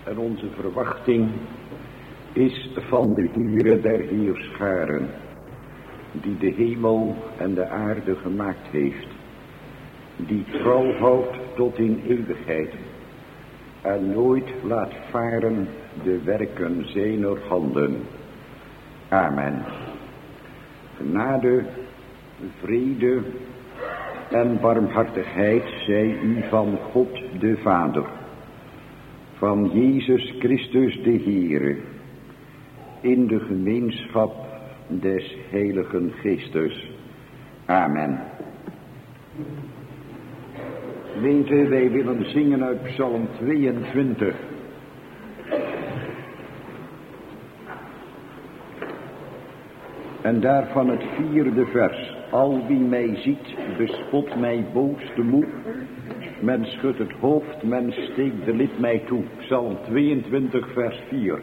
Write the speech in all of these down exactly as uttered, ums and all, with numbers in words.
En onze verwachting is van de Heere der Heerscharen, die de hemel en de aarde gemaakt heeft, die trouw houdt tot in eeuwigheid en nooit laat varen de werken zijner handen. Amen. Genade, vrede en barmhartigheid zij u van God de Vader, van Jezus Christus de Heere, in de gemeenschap des Heiligen Geestes. Amen. Gemeente, wij willen zingen uit Psalm tweeëntwintig. En daarvan het vierde vers. Al wie mij ziet, bespot mij boos de moe. Men schudt het hoofd, men steekt de lip mij toe. Psalm tweeëntwintig vers vier.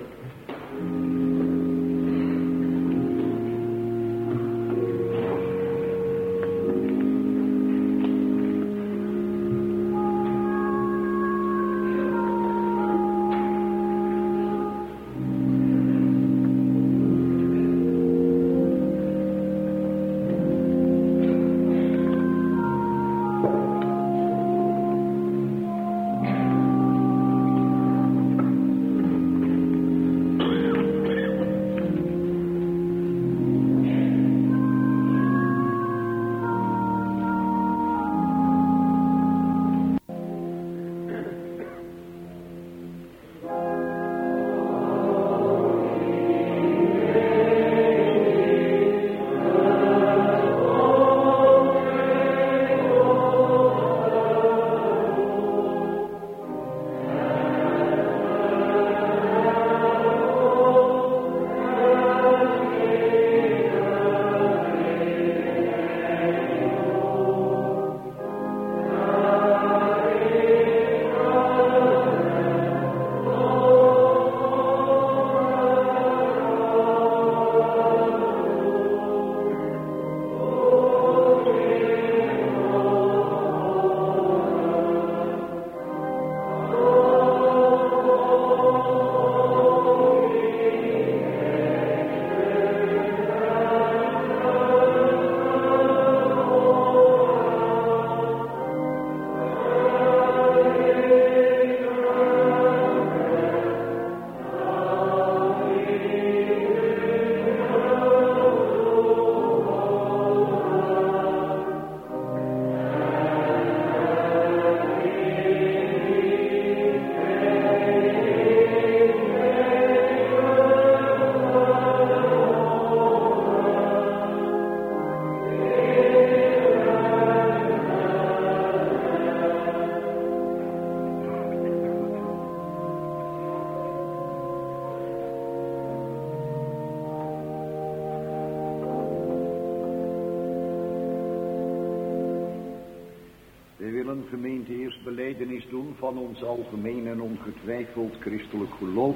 Gemeente eerst belijdenis doen van ons algemeen en ongetwijfeld christelijk geloof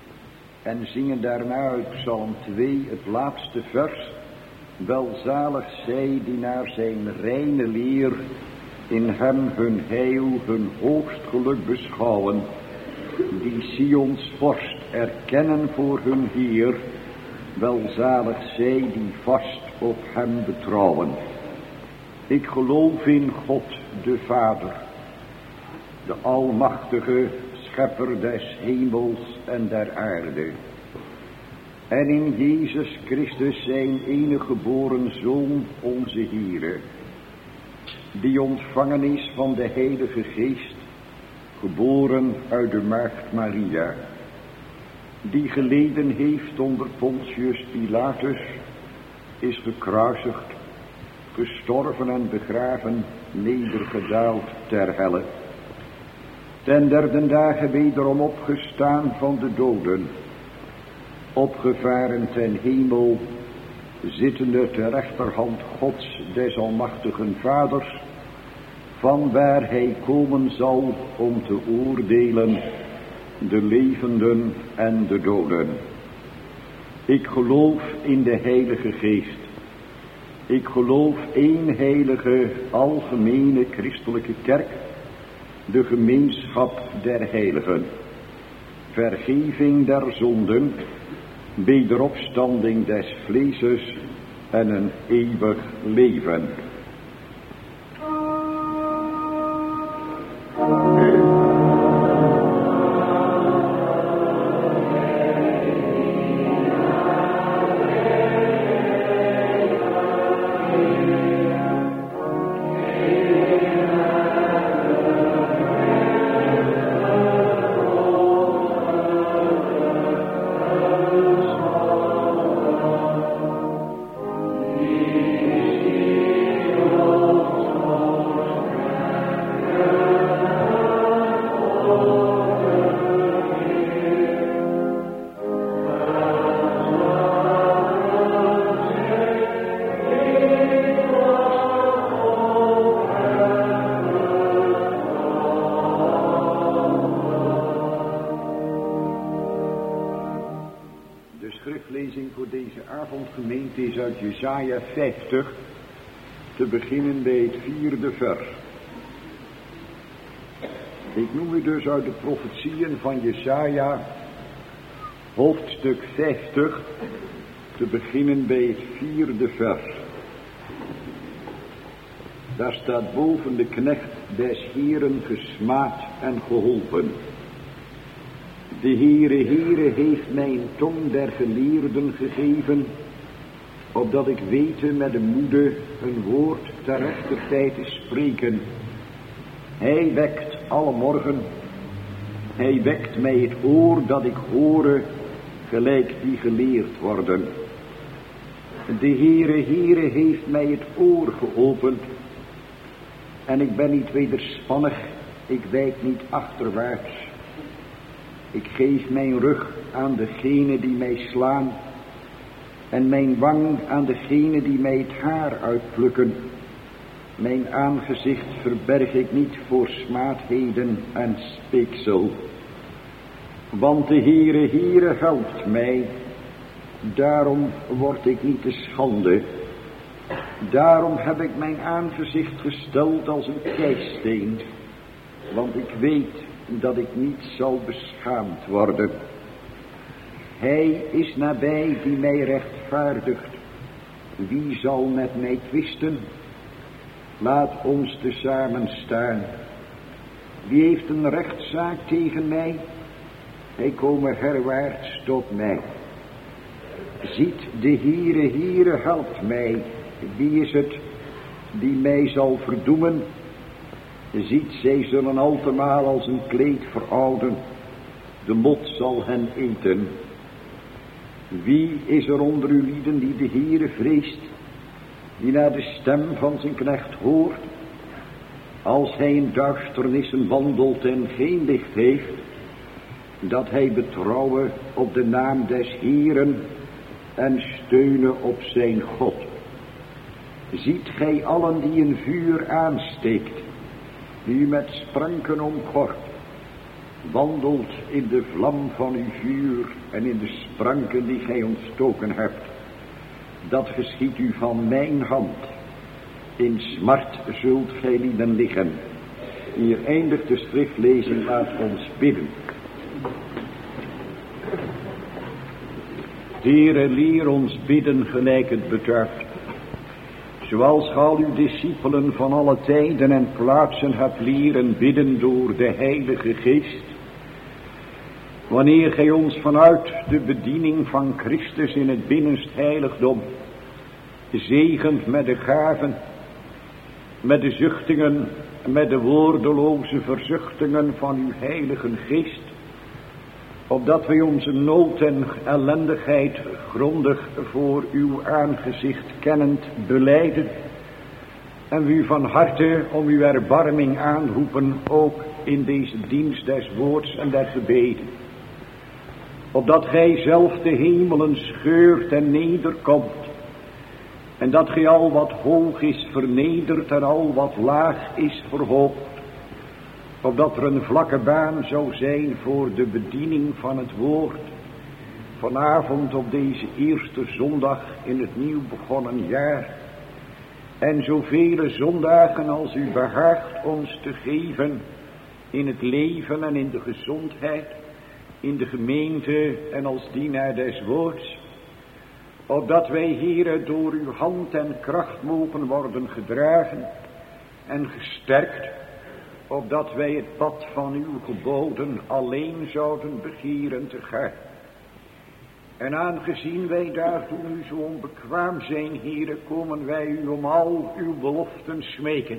en zingen daarna uit Psalm twee het laatste vers. Welzalig zij die naar zijn reine leer in hem hun heil, hun hoogst geluk beschouwen, die Sions vorst erkennen voor hun Heer. Welzalig zij die vast op hem betrouwen. Ik geloof in God de Vader, de almachtige schepper des hemels en der aarde, en in Jezus Christus zijn enige geboren Zoon, onze Heere, die ontvangen is van de Heilige Geest, geboren uit de maagd Maria, die geleden heeft onder Pontius Pilatus, is gekruisigd, gestorven en begraven, nedergedaald ter helle, ten derde dagen wederom opgestaan van de doden, opgevaren ten hemel, zittende ter rechterhand Gods des almachtigen Vaders, vanwaar hij komen zal om te oordelen de levenden en de doden. Ik geloof in de Heilige Geest. Ik geloof één heilige, algemene christelijke kerk, de gemeenschap der heiligen, vergeving der zonden, wederopstanding des vleeses en een eeuwig leven. Jesaja vijftig, te beginnen bij het vierde vers. Ik noem u dus uit de profetieën van Jesaja, hoofdstuk vijftig, te beginnen bij het vierde vers. Daar staat boven: de knecht des Heeren gesmaad en geholpen. De Heere, Heere heeft mij een tong der geleerden gegeven, opdat ik weten met de moede een woord ter rechter tijd te spreken. Hij wekt alle morgen, hij wekt mij het oor dat ik hoore, gelijk die geleerd worden. De Heere, Heere heeft mij het oor geopend, en ik ben niet wederspannig, ik wijk niet achterwaarts. Ik geef mijn rug aan degene die mij slaan, en mijn wang aan degene die mij het haar uitplukken. Mijn aangezicht verberg ik niet voor smaadheden en speeksel. Want de Heere, Heere helpt mij, daarom word ik niet te schande. Daarom heb ik mijn aangezicht gesteld als een keisteen, want ik weet dat ik niet zal beschaamd worden. Hij is nabij die mij rechtvaardigt. Wie zal met mij twisten? Laat ons tezamen staan. Wie heeft een rechtszaak tegen mij? Hij kome herwaarts tot mij. Ziet, de Heere, Heere helpt mij. Wie is het die mij zal verdoemen? Ziet, zij zullen altemaal als een kleed verouden. De lot zal hen eten. Wie is er onder uw lieden die de Heere vreest, die naar de stem van zijn knecht hoort? Als hij in duisternissen wandelt en geen licht heeft, dat hij betrouwen op de naam des Heeren en steunen op zijn God. Ziet gij allen die een vuur aansteekt, die u met spranken omgort, wandelt in de vlam van uw vuur en in de spranken die gij ontstoken hebt. Dat geschiedt u van mijn hand. In smart zult gij lieden liggen. Hier eindigt de schriftlezing, laat ons bidden. Heere, leer ons bidden gelijk het betuigt. Zoals ge al uw discipelen van alle tijden en plaatsen hebt leren bidden door de Heilige Geest. Wanneer gij ons vanuit de bediening van Christus in het binnenst heiligdom zegent met de gaven, met de zuchtingen, met de woordeloze verzuchtingen van uw Heilige Geest, opdat wij onze nood en ellendigheid grondig voor uw aangezicht kennend belijden en u van harte om uw erbarming aanroepen, ook in deze dienst des woords en der gebeden. Opdat gij zelf de hemelen scheurt en nederkomt, en dat gij al wat hoog is vernederd en al wat laag is verhoogd, opdat er een vlakke baan zou zijn voor de bediening van het woord, vanavond op deze eerste zondag in het nieuw begonnen jaar, en zoveel zondagen als u behaagt ons te geven in het leven en in de gezondheid, in de gemeente en als dienaar des woords, opdat wij, Heere, door uw hand en kracht mogen worden gedragen en gesterkt, opdat wij het pad van uw geboden alleen zouden begeren te gaan. En aangezien wij daartoe nu zo onbekwaam zijn, Heere, komen wij u om al uw beloften smeken,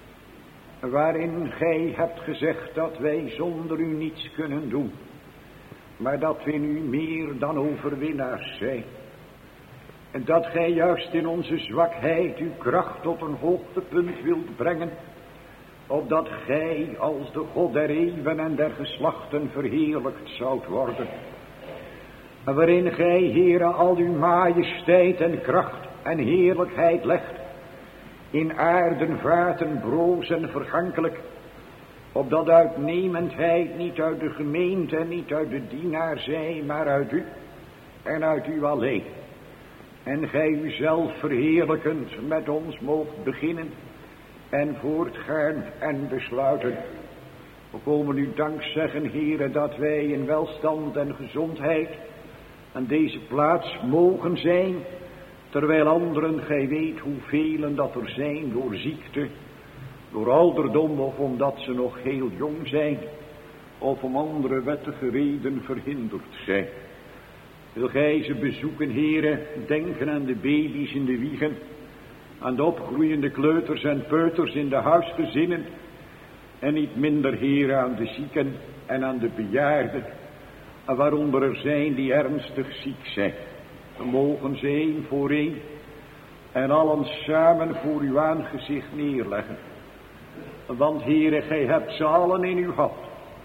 waarin gij hebt gezegd dat wij zonder u niets kunnen doen, maar dat we in u meer dan overwinnaars zijn. En dat gij juist in onze zwakheid uw kracht tot een hoogtepunt wilt brengen, opdat gij als de God der eeuwen en der geslachten verheerlijkt zoudt worden. En waarin gij, Heere, al uw majesteit en kracht en heerlijkheid legt, in aarden, vaten, broos en vergankelijk, opdat uitnemendheid niet uit de gemeente en niet uit de dienaar zij, maar uit u en uit u alleen. En gij uzelf verheerlijkend met ons moogt beginnen en voortgaan en besluiten. We komen u dank zeggen, Heere, dat wij in welstand en gezondheid aan deze plaats mogen zijn, terwijl anderen, gij weet hoeveel dat er zijn door ziekte, door ouderdom of omdat ze nog heel jong zijn, of om andere wettige reden verhinderd zijn. Wil gij ze bezoeken, Heere, denken aan de baby's in de wiegen, aan de opgroeiende kleuters en peuters in de huisgezinnen, en niet minder, Heere, aan de zieken en aan de bejaarden, waaronder er zijn die ernstig ziek zijn. We mogen ze één voor één en allen samen voor uw aangezicht neerleggen. Want, Heere, gij hebt ze allen in uw hand.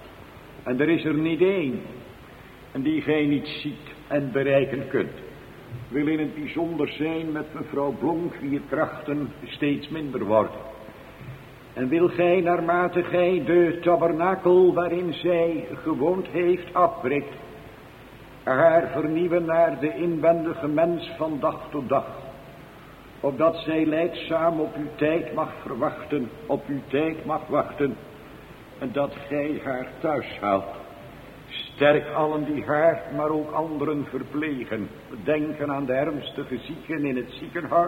En er is er niet één die gij niet ziet en bereiken kunt. Wil in het bijzonder zijn met mevrouw Blonk, wier krachten steeds minder worden. En wil gij, naarmate gij de tabernakel waarin zij gewoond heeft afbreekt, haar vernieuwen naar de inwendige mens van dag tot dag, opdat zij lijdzaam op uw tijd mag verwachten, op uw tijd mag wachten, en dat gij haar thuis haalt. Sterk allen die haar, maar ook anderen verplegen. Denken aan de ernstige zieken in het ziekenhuis.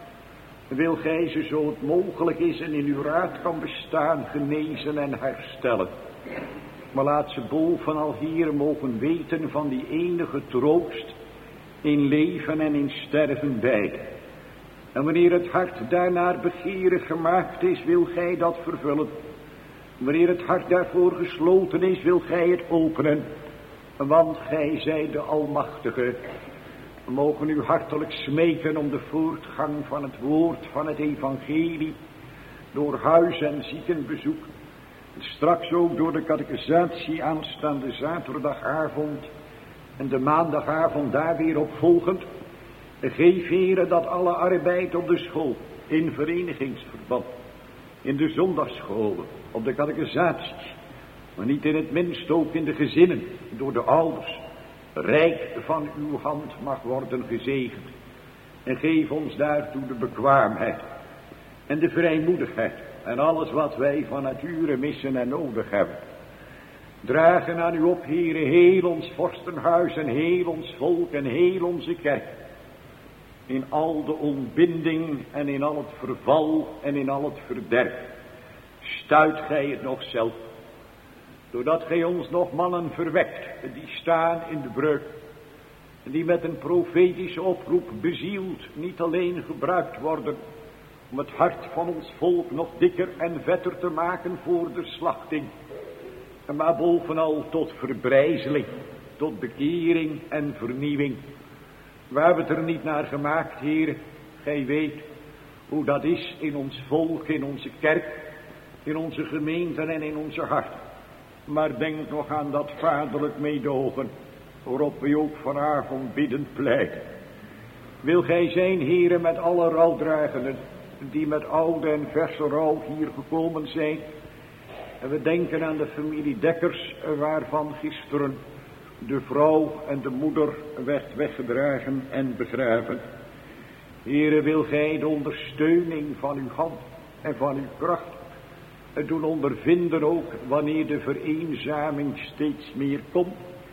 Wil gij ze, zo het mogelijk is en in uw raad kan bestaan, genezen en herstellen. Maar laat ze bovenal hier mogen weten van die enige troost in leven en in sterven beide. En wanneer het hart daarnaar begeerig gemaakt is, wil gij dat vervullen. Wanneer het hart daarvoor gesloten is, wil gij het openen. Want gij zijt de Almachtige. We mogen u hartelijk smeken om de voortgang van het woord van het evangelie, door huis- en ziekenbezoek, straks ook door de catechisatie aanstaande zaterdagavond en de maandagavond daar weer op volgend. Geef, Heere, dat alle arbeid op de school, in verenigingsverband, in de zondagsscholen, op de catechisaties, maar niet in het minst ook in de gezinnen, door de ouders, rijk van uw hand mag worden gezegend. En geef ons daartoe de bekwaamheid en de vrijmoedigheid en alles wat wij van nature missen en nodig hebben. Dragen aan u op, Heere, heel ons vorstenhuis en heel ons volk en heel onze kerk. In al de ontbinding en in al het verval en in al het verderf. Stuit gij het nog zelf, doordat gij ons nog mannen verwekt, die staan in de breuk, die met een profetische oproep bezield niet alleen gebruikt worden om het hart van ons volk nog dikker en vetter te maken voor de slachting, maar bovenal tot verbrijzeling, tot bekering en vernieuwing. We hebben het er niet naar gemaakt, Heer, gij weet hoe dat is in ons volk, in onze kerk, in onze gemeenten en in onze hart. Maar denk nog aan dat vaderlijk meedogen, waarop we ook vanavond biddend pleiten. Wil gij zijn, Heere, met alle rouwdragenden, die met oude en verse rouw hier gekomen zijn. En we denken aan de familie Dekkers, waarvan gisteren de vrouw en de moeder werd weggedragen en begraven. Heere, wil gij de ondersteuning van uw hand en van uw kracht doen ondervinden ook wanneer de vereenzaming steeds meer komt.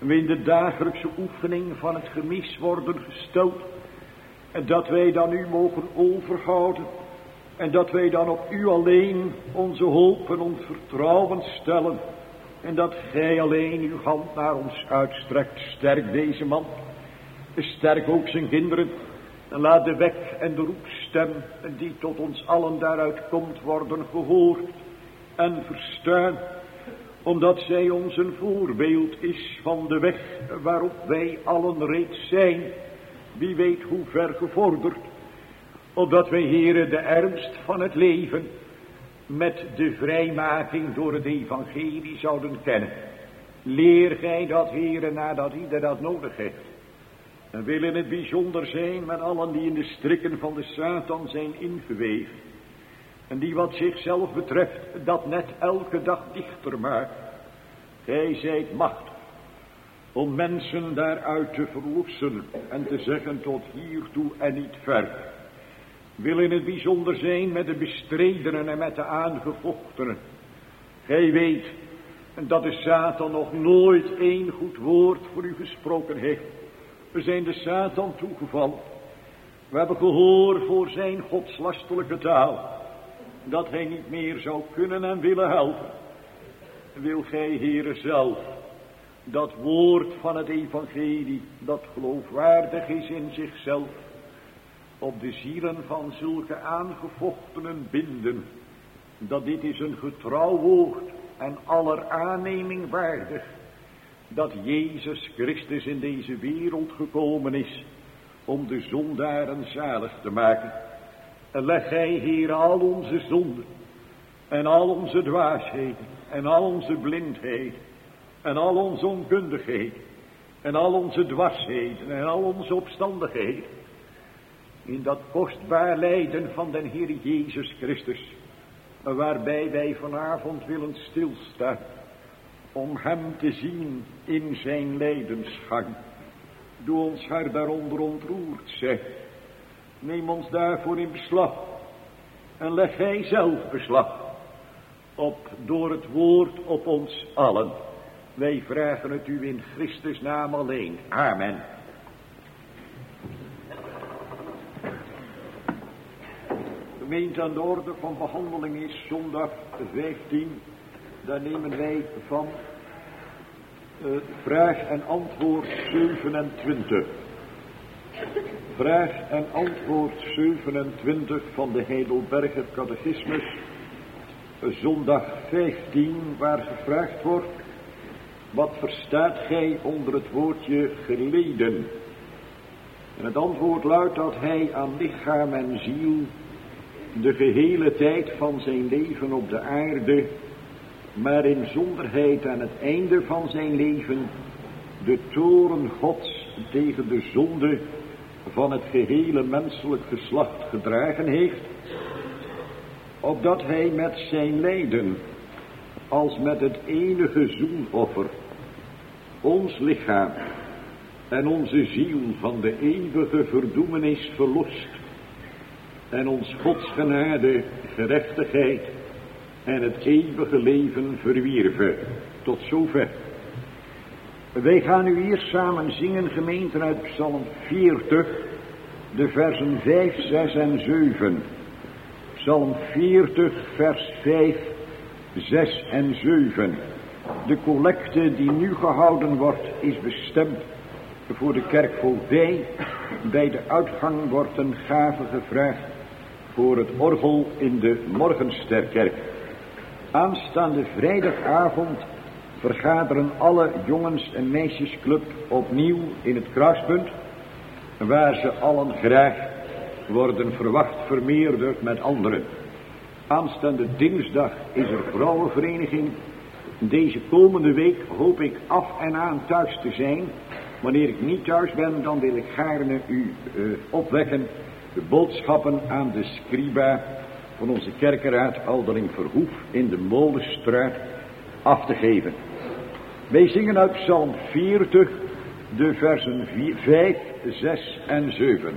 we in de dagelijkse oefening van het gemis worden gesteld. En dat wij dan u mogen overhouden. En dat wij dan op u alleen onze hoop en ons vertrouwen stellen. En dat gij alleen uw hand naar ons uitstrekt. Sterk deze man. Sterk ook zijn kinderen. En laat de wek en de roepstem die tot ons allen daaruit komt worden gehoord en verstaan. Omdat zij ons een voorbeeld is van de weg waarop wij allen reeds zijn. Wie weet hoe ver gevorderd. Opdat wij, Heere, de ernst van het leven met de vrijmaking door het evangelie zouden kennen. Leer gij dat, Heere, nadat ieder dat nodig heeft. En wil in het bijzonder zijn met allen die in de strikken van de Satan zijn ingeweven. En die wat zichzelf betreft dat net elke dag dichter maakt. Gij zijt machtig om mensen daaruit te verlossen en te zeggen tot hiertoe en niet verder. Wil in het bijzonder zijn met de bestredenen en met de aangevochtenen. Gij weet dat de Satan nog nooit één goed woord voor u gesproken heeft. We zijn de Satan toegevallen. We hebben gehoor voor zijn godslastelijke taal. Dat hij niet meer zou kunnen en willen helpen. Wil gij, Heere, zelf dat woord van het evangelie, dat geloofwaardig is in zichzelf, op de zielen van zulke aangevochtenen binden. Dat dit is een getrouw woord en aller aanneming waardig. Dat Jezus Christus in deze wereld gekomen is om de zondaren zalig te maken. En leg gij, Heer, al onze zonden en al onze dwaasheden en al onze blindheid en al onze onkundigheid en al onze dwarsheden en al onze opstandigheden in dat kostbaar lijden van den Heer Jezus Christus, waarbij wij vanavond willen stilstaan om hem te zien in zijn lijdensgang. Doe ons hart daaronder ontroerd, zeg. Neem ons daarvoor in beslag. En leg gij zelf beslag op door het woord op ons allen. Wij vragen het u in Christus naam alleen. Amen. Gemeente, aan de orde van behandeling is zondag vijftien. Daar nemen wij van uh, vraag en antwoord zevenentwintig. Vraag en antwoord zevenentwintig van de Heidelberger Catechismus. Uh, zondag vijftien, waar gevraagd wordt: wat verstaat gij onder het woordje geleden? En het antwoord luidt dat hij aan lichaam en ziel de gehele tijd van zijn leven op de aarde, maar in zonderheid aan het einde van zijn leven, de toorn Gods tegen de zonde van het gehele menselijk geslacht gedragen heeft, opdat hij met zijn lijden, als met het enige zoenoffer, ons lichaam en onze ziel van de eeuwige verdoemenis verlost en ons Gods genade, gerechtigheid en het eeuwige leven verwierven. Tot zover. Wij gaan nu hier samen zingen, gemeente, uit Psalm veertig, de versen vijf, zes en zeven. Psalm veertig, vers vijf, zes en zeven. De collecte die nu gehouden wordt is bestemd voor de kerkvoogdij. Bij de uitgang wordt een gave gevraagd voor het orgel in de Morgensterkerk. Aanstaande vrijdagavond vergaderen alle jongens- en meisjesclub opnieuw in het kruispunt, waar ze allen graag worden verwacht vermeerderd met anderen. Aanstaande dinsdag is er vrouwenvereniging. Deze komende week hoop ik af en aan thuis te zijn. Wanneer ik niet thuis ben, dan wil ik gaarne u uh, opwekken de boodschappen aan de scriba van onze kerkenraad Alderling Verhoef in de Molenstraat af te geven. Wij zingen uit Psalm veertig de versen vijf, zes en zeven.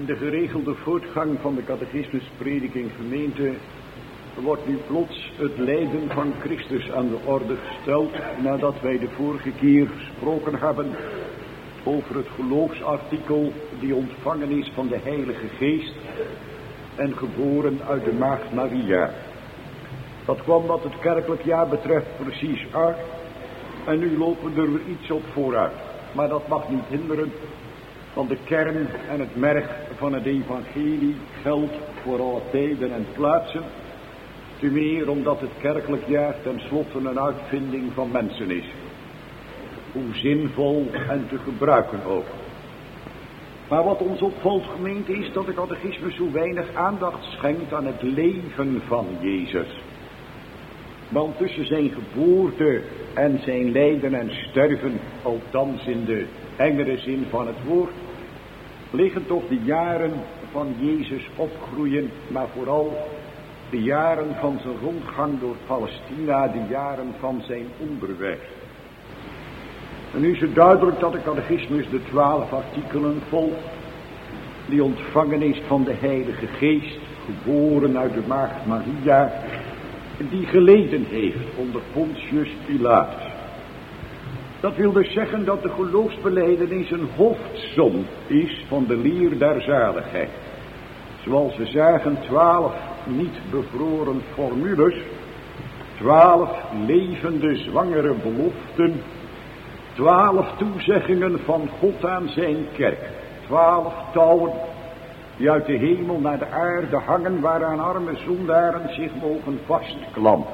In de geregelde voortgang van de catechismusprediking gemeente wordt nu plots het lijden van Christus aan de orde gesteld, nadat wij de vorige keer gesproken hebben over het geloofsartikel die ontvangen is van de Heilige Geest en geboren uit de maagd Maria. Dat kwam wat het kerkelijk jaar betreft precies uit en nu lopen er weer iets op vooruit. Maar dat mag niet hinderen, want de kern en het merg van het evangelie geldt voor alle tijden en plaatsen. Te meer omdat het kerkelijk jaar tenslotte een uitvinding van mensen is. Hoe zinvol en te gebruiken ook. Maar wat ons opvalt gemeente is dat de catechismus zo weinig aandacht schenkt aan het leven van Jezus. Want tussen zijn geboorte en zijn lijden en sterven, althans in de engere zin van het woord, liggen toch de jaren van Jezus opgroeien, maar vooral de jaren van zijn rondgang door Palestina, de jaren van zijn onderwijs. En nu is het duidelijk dat de catechismus de twaalf artikelen volgt, die ontvangen is van de Heilige Geest, geboren uit de maagd Maria, die geleden heeft onder Pontius Pilatus. Dat wil dus zeggen dat de geloofsbelijdenis een hoofdsom is van de leer der zaligheid. Zoals we zagen, twaalf niet bevroren formules, twaalf levende zwangere beloften, twaalf toezeggingen van God aan zijn kerk, twaalf touwen die uit de hemel naar de aarde hangen, waaraan arme zondaren zich mogen vastklampen.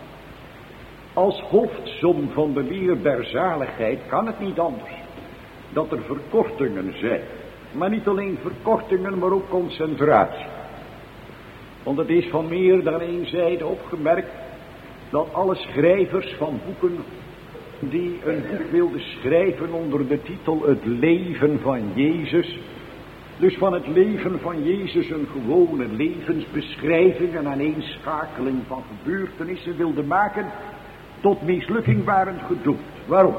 Als hoofdsom van de leer der zaligheid kan het niet anders dat er verkortingen zijn. Maar niet alleen verkortingen, maar ook concentratie. Want het is van meer dan één zijde opgemerkt dat alle schrijvers van boeken die een boek wilden schrijven onder de titel Het leven van Jezus, dus van het leven van Jezus een gewone levensbeschrijving en aaneenschakeling van gebeurtenissen wilden maken, tot mislukking waren gedoemd. Waarom?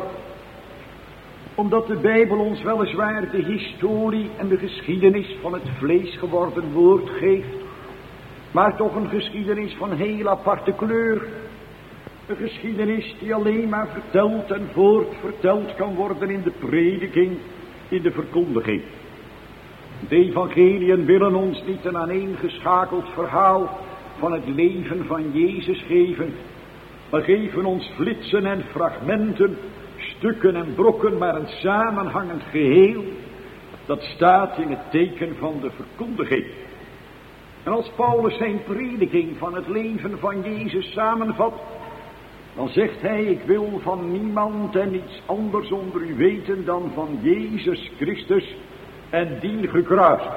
Omdat de Bijbel ons weliswaar de historie en de geschiedenis van het vlees geworden woord geeft, maar toch een geschiedenis van heel aparte kleur. Een geschiedenis die alleen maar verteld en voortverteld kan worden in de prediking, in de verkondiging. De evangeliën willen ons niet een aaneengeschakeld verhaal van het leven van Jezus geven, maar geven ons flitsen en fragmenten, stukken en brokken, maar een samenhangend geheel, dat staat in het teken van de verkondiging. En als Paulus zijn prediking van het leven van Jezus samenvat, dan zegt hij: ik wil van niemand en iets anders onder u weten dan van Jezus Christus en dien gekruisigd.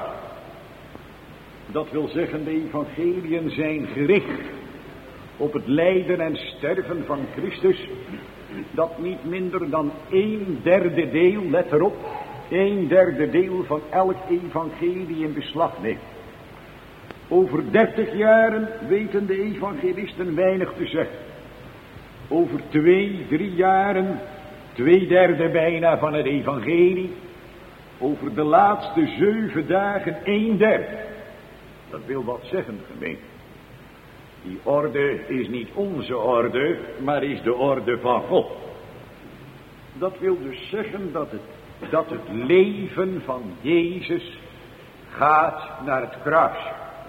Dat wil zeggen, de evangeliën zijn gericht op het lijden en sterven van Christus, dat niet minder dan een derde deel, let erop, een derde deel van elk evangelie in beslag neemt. Over dertig jaren weten de evangelisten weinig te zeggen. Over twee, drie jaren, twee derde bijna van het evangelie. Over de laatste zeven dagen, een derde. Dat wil wat zeggen, gemeente. Die orde is niet onze orde, maar is de orde van God. Dat wil dus zeggen dat het, dat het leven van Jezus gaat naar het kruis.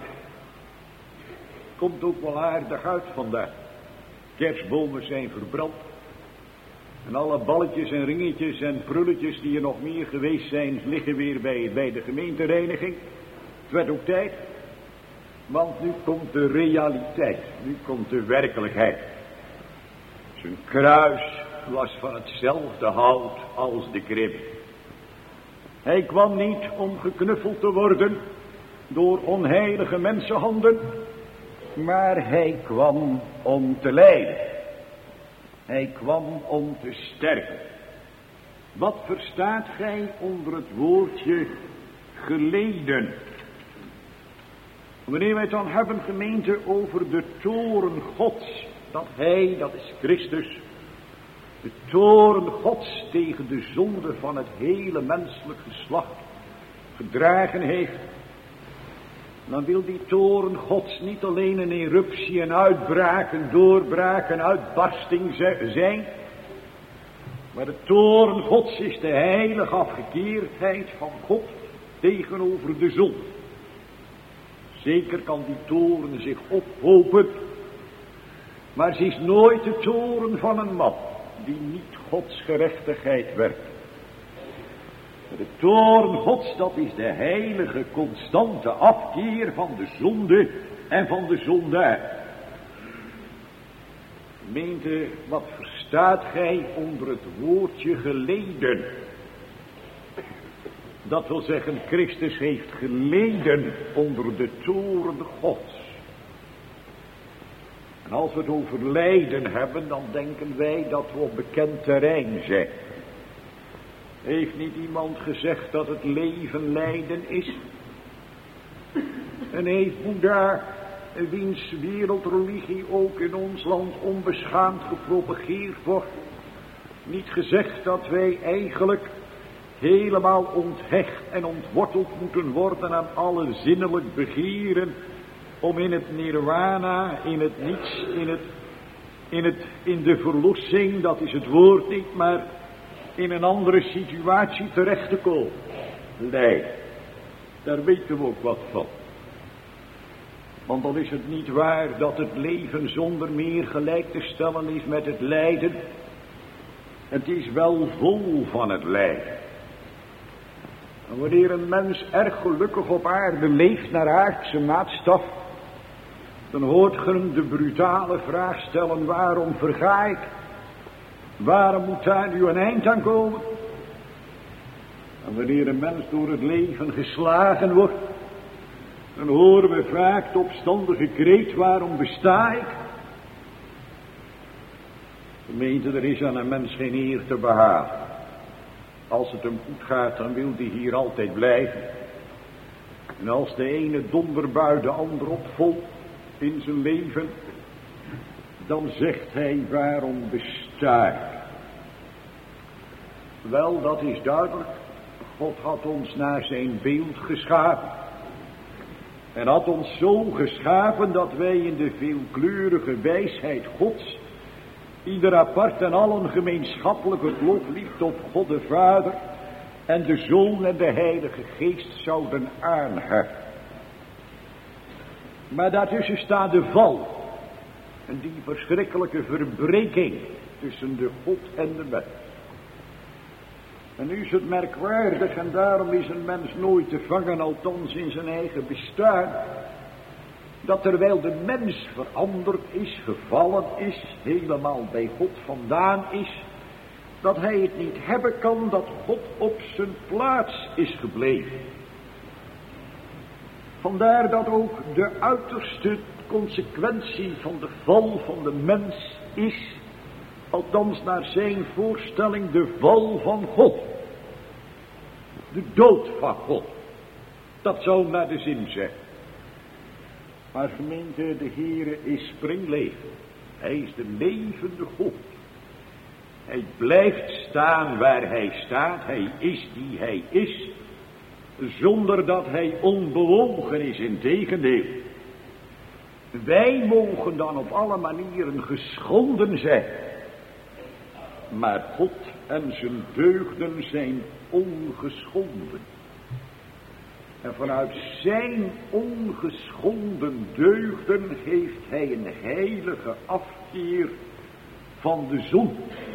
Komt ook wel aardig uit vandaag. Kerstbomen zijn verbrand. En alle balletjes en ringetjes en prulletjes die er nog meer geweest zijn, liggen weer bij, bij de gemeentereiniging. Het werd ook tijd. Want nu komt de realiteit. Nu komt de werkelijkheid. Zijn kruis was van hetzelfde hout als de krib. Hij kwam niet om geknuffeld te worden door onheilige mensenhanden, maar hij kwam om te lijden. Hij kwam om te sterven. Wat verstaat gij onder het woordje geleden? Wanneer wij het dan hebben, gemeente, over de toorn Gods, dat hij, dat is Christus, de toorn Gods tegen de zonde van het hele menselijk geslacht gedragen heeft, Dan wil die toren Gods niet alleen een eruptie, een uitbraak, een doorbraak, een uitbarsting zijn. Maar de toren Gods is de heilige afgekeerdheid van God tegenover de zon. Zeker kan die toren zich ophopen, maar ze is nooit de toren van een man die niet Gods gerechtigheid werkt. De toren Gods, dat is de heilige constante afkeer van de zonde en van de zondaar. Gemeente, wat verstaat gij onder het woordje geleden? Dat wil zeggen, Christus heeft geleden onder de toren Gods. En als we het over lijden hebben, dan denken wij dat we op bekend terrein zijn. Heeft niet iemand gezegd dat het leven lijden is? En heeft Boeddha, wiens wereldreligie ook in ons land onbeschaamd gepropageerd wordt, niet gezegd dat wij eigenlijk helemaal onthecht en ontworteld moeten worden aan alle zinnelijk begeren, om in het nirwana, in het niets, in, het, in, het, in de verlossing, dat is het woord niet, maar in een andere situatie terecht te komen. Nee, daar weten we ook wat van. Want dan is het niet waar dat het leven zonder meer gelijk te stellen is met het lijden. Het is wel vol van het lijden. En wanneer een mens erg gelukkig op aarde leeft naar aardse maatstaf, dan hoort ge hem de brutale vraag stellen: waarom verga ik? Waarom moet daar nu een eind aan komen? En wanneer een mens door het leven geslagen wordt, dan horen we vaak de opstandige kreet: waarom besta ik? Gemeente, er is aan een mens geen eer te behalen. Als het hem goed gaat, dan wil hij hier altijd blijven. En als de ene donderbui de ander opvolgt in zijn leven, dan zegt hij: waarom besta ik? Wel, dat is duidelijk. God had ons naar zijn beeld geschapen. En had ons zo geschapen dat wij in de veelkleurige wijsheid Gods, ieder apart en allen gemeenschappelijk, het loflied op God de Vader en de Zoon en de Heilige Geest zouden aanheffen. Maar daartussen staat de val. En die verschrikkelijke verbreking tussen de God en de mens. En nu is het merkwaardig, en daarom is een mens nooit te vangen, althans in zijn eigen bestaan, dat terwijl de mens veranderd is, gevallen is, helemaal bij God vandaan is, dat hij het niet hebben kan dat God op zijn plaats is gebleven. Vandaar dat ook de uiterste consequentie van de val van de mens is, althans naar zijn voorstelling, de val van God. De dood van God. Dat zou naar de zin zijn. Maar gemeente, de Heere is springleven. Hij is de levende God. Hij blijft staan waar hij staat. Hij is die hij is. Zonder dat hij onbewogen is, integendeel. Wij mogen dan op alle manieren geschonden zijn. Maar God en zijn deugden zijn ongeschonden. En vanuit zijn ongeschonden deugden heeft hij een heilige afkeer van de zonde.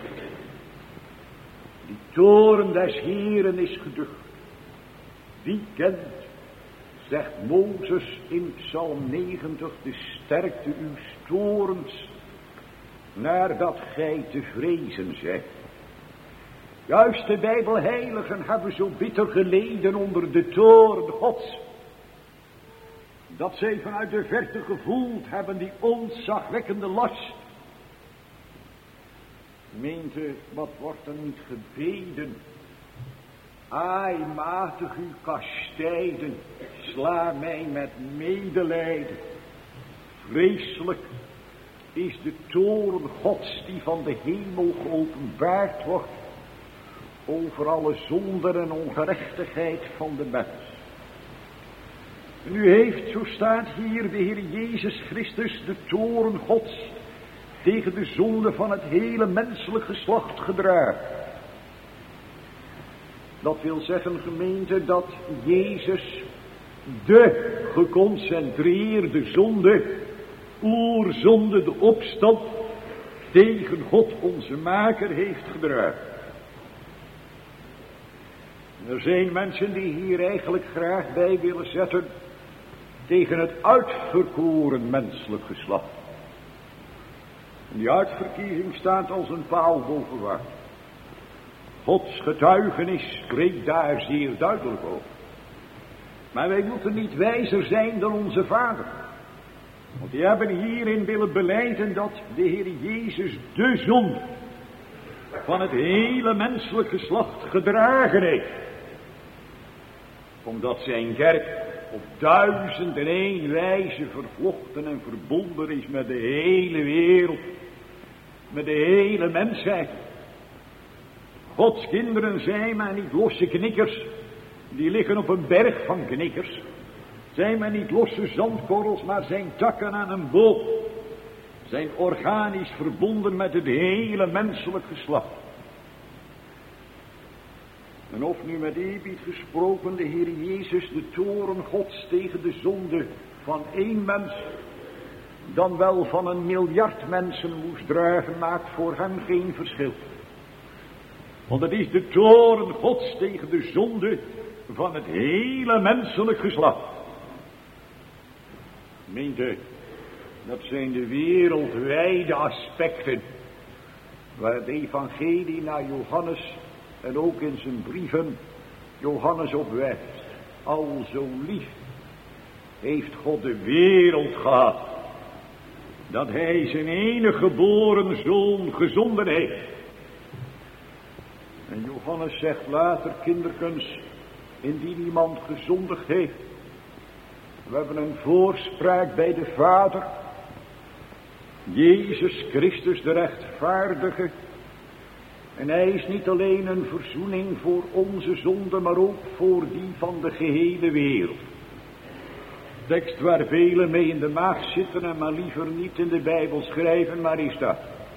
Die toren des Heeren is geducht. Wie kent, zegt Mozes in Psalm negentig, de sterkte uw torens, naar dat gij te vrezen zijt. Juist de Bijbelheiligen hebben zo bitter geleden onder de toorn Gods, dat zij vanuit de verte gevoeld hebben die ontzagwekkende last. Gemeente, wat wordt er niet gebeden? Ai, matig u kastijden, sla mij met medelijden. Vreselijk is de toorn Gods die van de hemel geopenbaard wordt over alle zonde en ongerechtigheid van de mens. Nu heeft, zo staat hier, de Heer Jezus Christus de toorn Gods tegen de zonde van het hele menselijk geslacht gedragen. Dat wil zeggen, gemeente, dat Jezus de geconcentreerde zonde, oerzonde, de opstand tegen God onze Maker heeft gedragen. Er zijn mensen die hier eigenlijk graag bij willen zetten tegen het uitverkoren menselijk geslacht. En die uitverkiezing staat als een paal boven water. Gods getuigenis spreekt daar zeer duidelijk over. Maar wij moeten niet wijzer zijn dan onze Vader. Want die hebben hierin willen belijden dat de Heer Jezus de zonde van het hele menselijk geslacht gedragen heeft. Omdat zijn kerk op duizend en één wijze vervlochten en verbonden is met de hele wereld. Met de hele mensheid. Gods kinderen zijn maar niet losse knikkers. Die liggen op een berg van knikkers. Zijn maar niet losse zandkorrels, maar zijn takken aan een boom. Zijn organisch verbonden met het hele menselijk geslacht. En of nu met eerbied gesproken de Heer Jezus de toorn Gods tegen de zonde van één mens, dan wel van een miljard mensen moest dragen, maakt voor hem geen verschil. Want het is de toorn Gods tegen de zonde van het hele menselijk geslacht. Gemeente, dat zijn de wereldwijde aspecten waar het evangelie naar Johannes en ook in zijn brieven Johannes op wijst. Al zo lief heeft God de wereld gehad, dat hij zijn enige geboren zoon gezonden heeft. En Johannes zegt later, kinderkens, indien iemand gezondigd heeft. We hebben een voorspraak bij de Vader, Jezus Christus de rechtvaardige. En hij is niet alleen een verzoening voor onze zonde, maar ook voor die van de gehele wereld. Tekst waar velen mee in de maag zitten en maar liever niet in de Bijbel schrijven, maar is dat.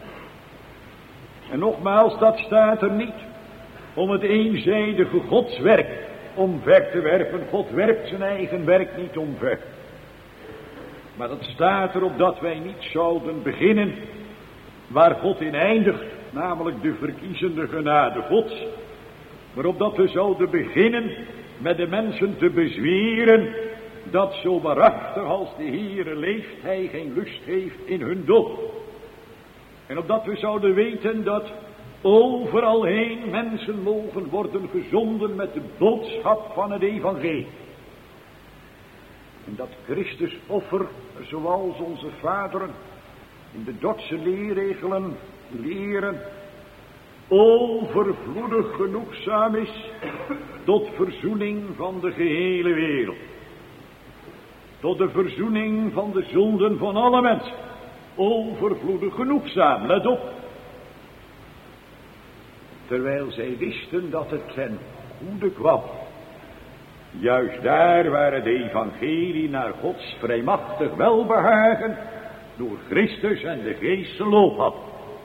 En nogmaals, dat staat er niet om het eenzijdige godswerk omver te werpen. God werpt zijn eigen werk niet omver. Maar dat staat er opdat wij niet zouden beginnen waar God in eindigt, namelijk de verkiezende genade Gods. Maar opdat we zouden beginnen met de mensen te bezweren dat zo waarachtig als de Heere leeft, hij geen lust heeft in hun dood. En opdat we zouden weten dat overal heen mensen mogen worden gezonden met de boodschap van het evangelie. En dat Christus offer, zoals onze vaderen in de Dordtse leerregelen leren, overvloedig genoegzaam is tot verzoening van de gehele wereld. Tot de verzoening van de zonden van alle mensen. Overvloedig genoegzaam, let op. Terwijl zij wisten dat het ten goede kwam. Juist daar waar het evangelie naar Gods vrijmachtig welbehagen door Christus en de Geest zijn loop had.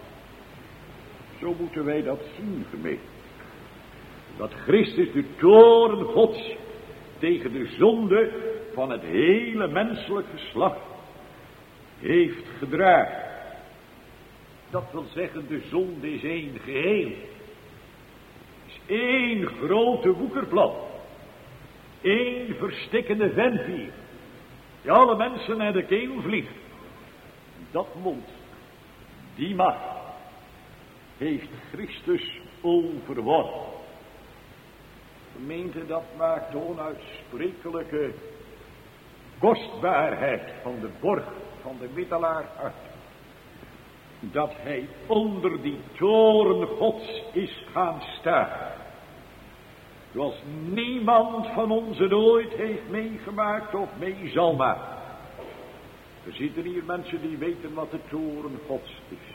Zo moeten wij dat zien, gemeente. Dat Christus de toorn Gods tegen de zonde van het hele menselijk geslacht heeft gedragen. Dat wil zeggen, de zonde is één geheel. Is één grote woekerplan. Eén verstikkende ventier. Die alle mensen naar de keel vliegt. Dat mond, die macht, heeft Christus overwonnen. Gemeente, dat maakt de onuitsprekelijke kostbaarheid van de borg van de middelaar uit. Dat hij onder die toorn Gods is gaan staan. Zoals niemand van ons het ooit heeft meegemaakt of mee zal maken. Er zitten hier mensen die weten wat de toorn Gods is.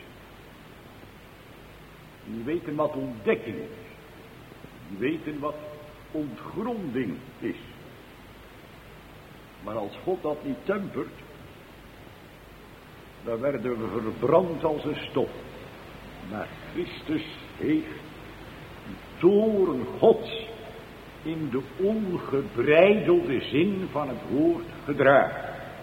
Die weten wat ontdekking is. Die weten wat ontgronding is. Maar als God dat niet tempert, dan werden we verbrand als een stof. Maar Christus heeft de toorn Gods in de ongebreidelde zin van het woord gedragen.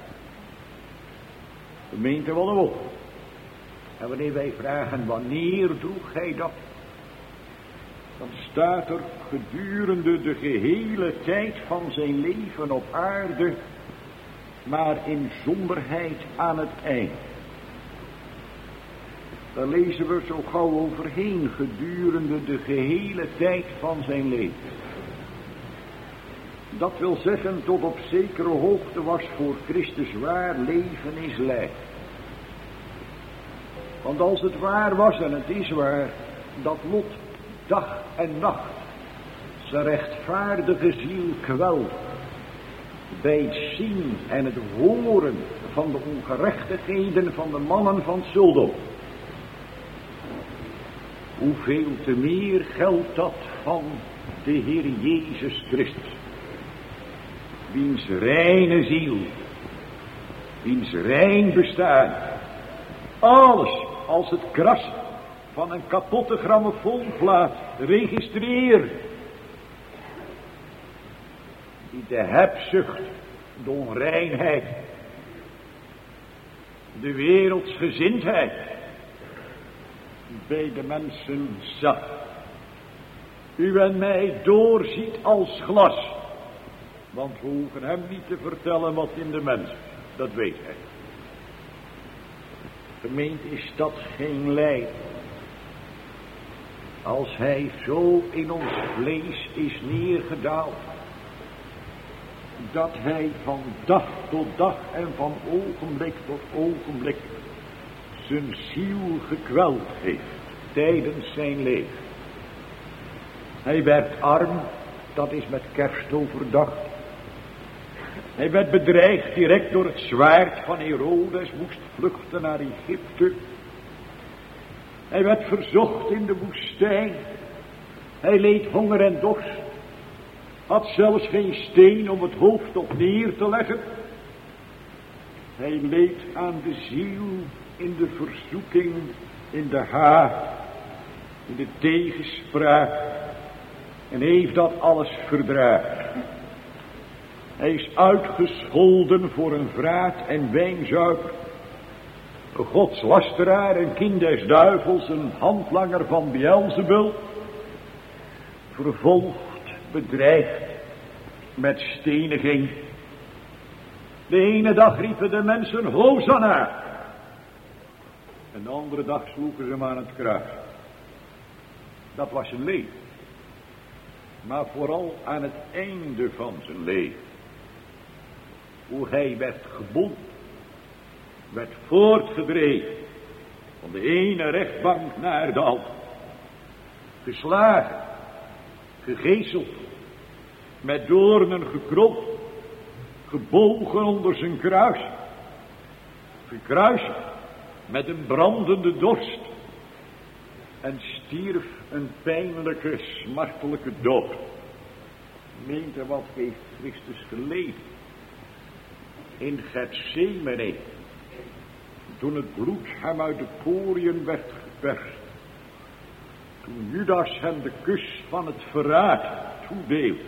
Gemeente wel op. En wanneer wij vragen wanneer droeg hij dat, dan staat er gedurende de gehele tijd van zijn leven op aarde, maar in somberheid aan het eind. Daar lezen we zo gauw overheen, gedurende de gehele tijd van zijn leven. Dat wil zeggen, tot op zekere hoogte was voor Christus waar, leven is lijden. Want als het waar was, en het is waar, dat Lot dag en nacht zijn rechtvaardige ziel kwelde, bij het zien en het horen van de ongerechtigheden van de mannen van Sodom, hoeveel te meer geldt dat van de Heer Jezus Christus, wiens reine ziel, wiens rein bestaan, alles als het kras van een kapotte grammofoonplaat registreert, die de hebzucht, de onreinheid, de wereldsgezindheid bij de mensen zag. U en mij doorziet als glas, want we hoeven hem niet te vertellen wat in de mens is, dat weet hij. Gemeente, is dat geen lijden? Als hij zo in ons vlees is neergedaald, dat hij van dag tot dag en van ogenblik tot ogenblik zijn ziel gekweld heeft tijdens zijn leven. Hij werd arm, dat is met kerst overdag. Hij werd bedreigd direct door het zwaard van Herodes, moest vluchten naar Egypte. Hij werd verzocht in de woestijn. Hij leed honger en dorst. Had zelfs geen steen om het hoofd op neer te leggen. Hij leed aan de ziel in de verzoeking, in de haat, in de tegenspraak. En heeft dat alles verdragen. Hij is uitgescholden voor een vraat en wijnzuiper, een godslasteraar, een kind des duivels, een handlanger van Beelzebul, vervolgd, bedreigd, met steniging. De ene dag riepen de mensen Hosanna, en de andere dag sloegen ze hem aan het kruis. Dat was zijn leven. Maar vooral aan het einde van zijn leven, hoe hij werd gebonden, werd voortgedreven van de ene rechtbank naar de andere, geslagen, gegezeld, met doornen gekropt, gebogen onder zijn kruis, gekruist met een brandende dorst, en stierf een pijnlijke, smartelijke dood. Meent, wat heeft Christus geleden in Gethsemane, toen het bloed hem uit de poriën werd geperst, toen Judas hem de kus van het verraad toedeelde,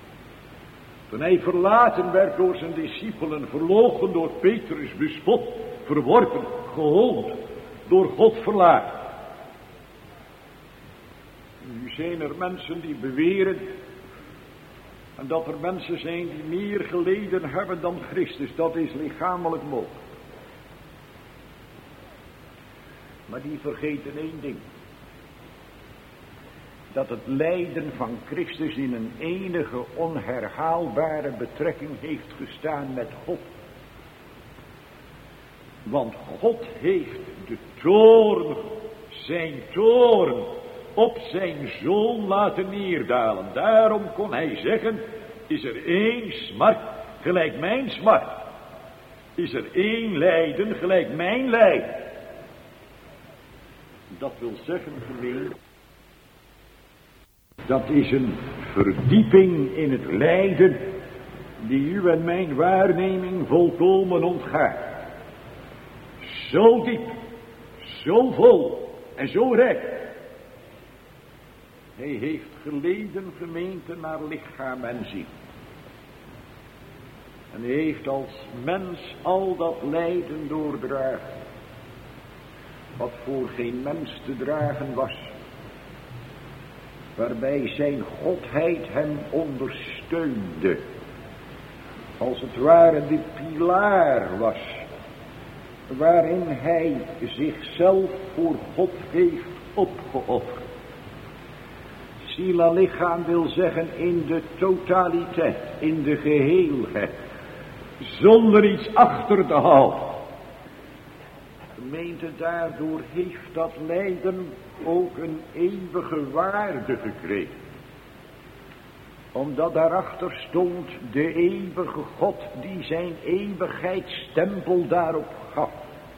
toen hij verlaten werd door zijn discipelen, verloochend door Petrus, bespot, verworpen, gehoond, door God verlaten. Nu zijn er mensen die beweren, en dat er mensen zijn die meer geleden hebben dan Christus. Dat is lichamelijk mogelijk. Maar die vergeten één ding. Dat het lijden van Christus in een enige onherhaalbare betrekking heeft gestaan met God. Want God heeft de toorn, zijn toorn, op zijn zoon laten neerdalen. Daarom kon hij zeggen, is er één smart gelijk mijn smart. Is er één lijden gelijk mijn lijden. Dat wil zeggen, gemeente, dat is een verdieping in het lijden die u en mijn waarneming volkomen ontgaat. Zo diep, zo vol en zo rijk. Hij heeft geleden, gemeente, naar lichaam en ziel. En hij heeft als mens al dat lijden doordragen. Wat voor geen mens te dragen was. Waarbij zijn godheid hem ondersteunde. Als het ware de pilaar was. Waarin hij zichzelf voor God heeft opgeofferd. Ziel en lichaam wil zeggen in de totaliteit, in de geheelheid. Zonder iets achter te houden. Gemeente, daardoor heeft dat lijden ook een eeuwige waarde gekregen. Omdat daarachter stond de eeuwige God die zijn eeuwigheidsstempel daarop gaf.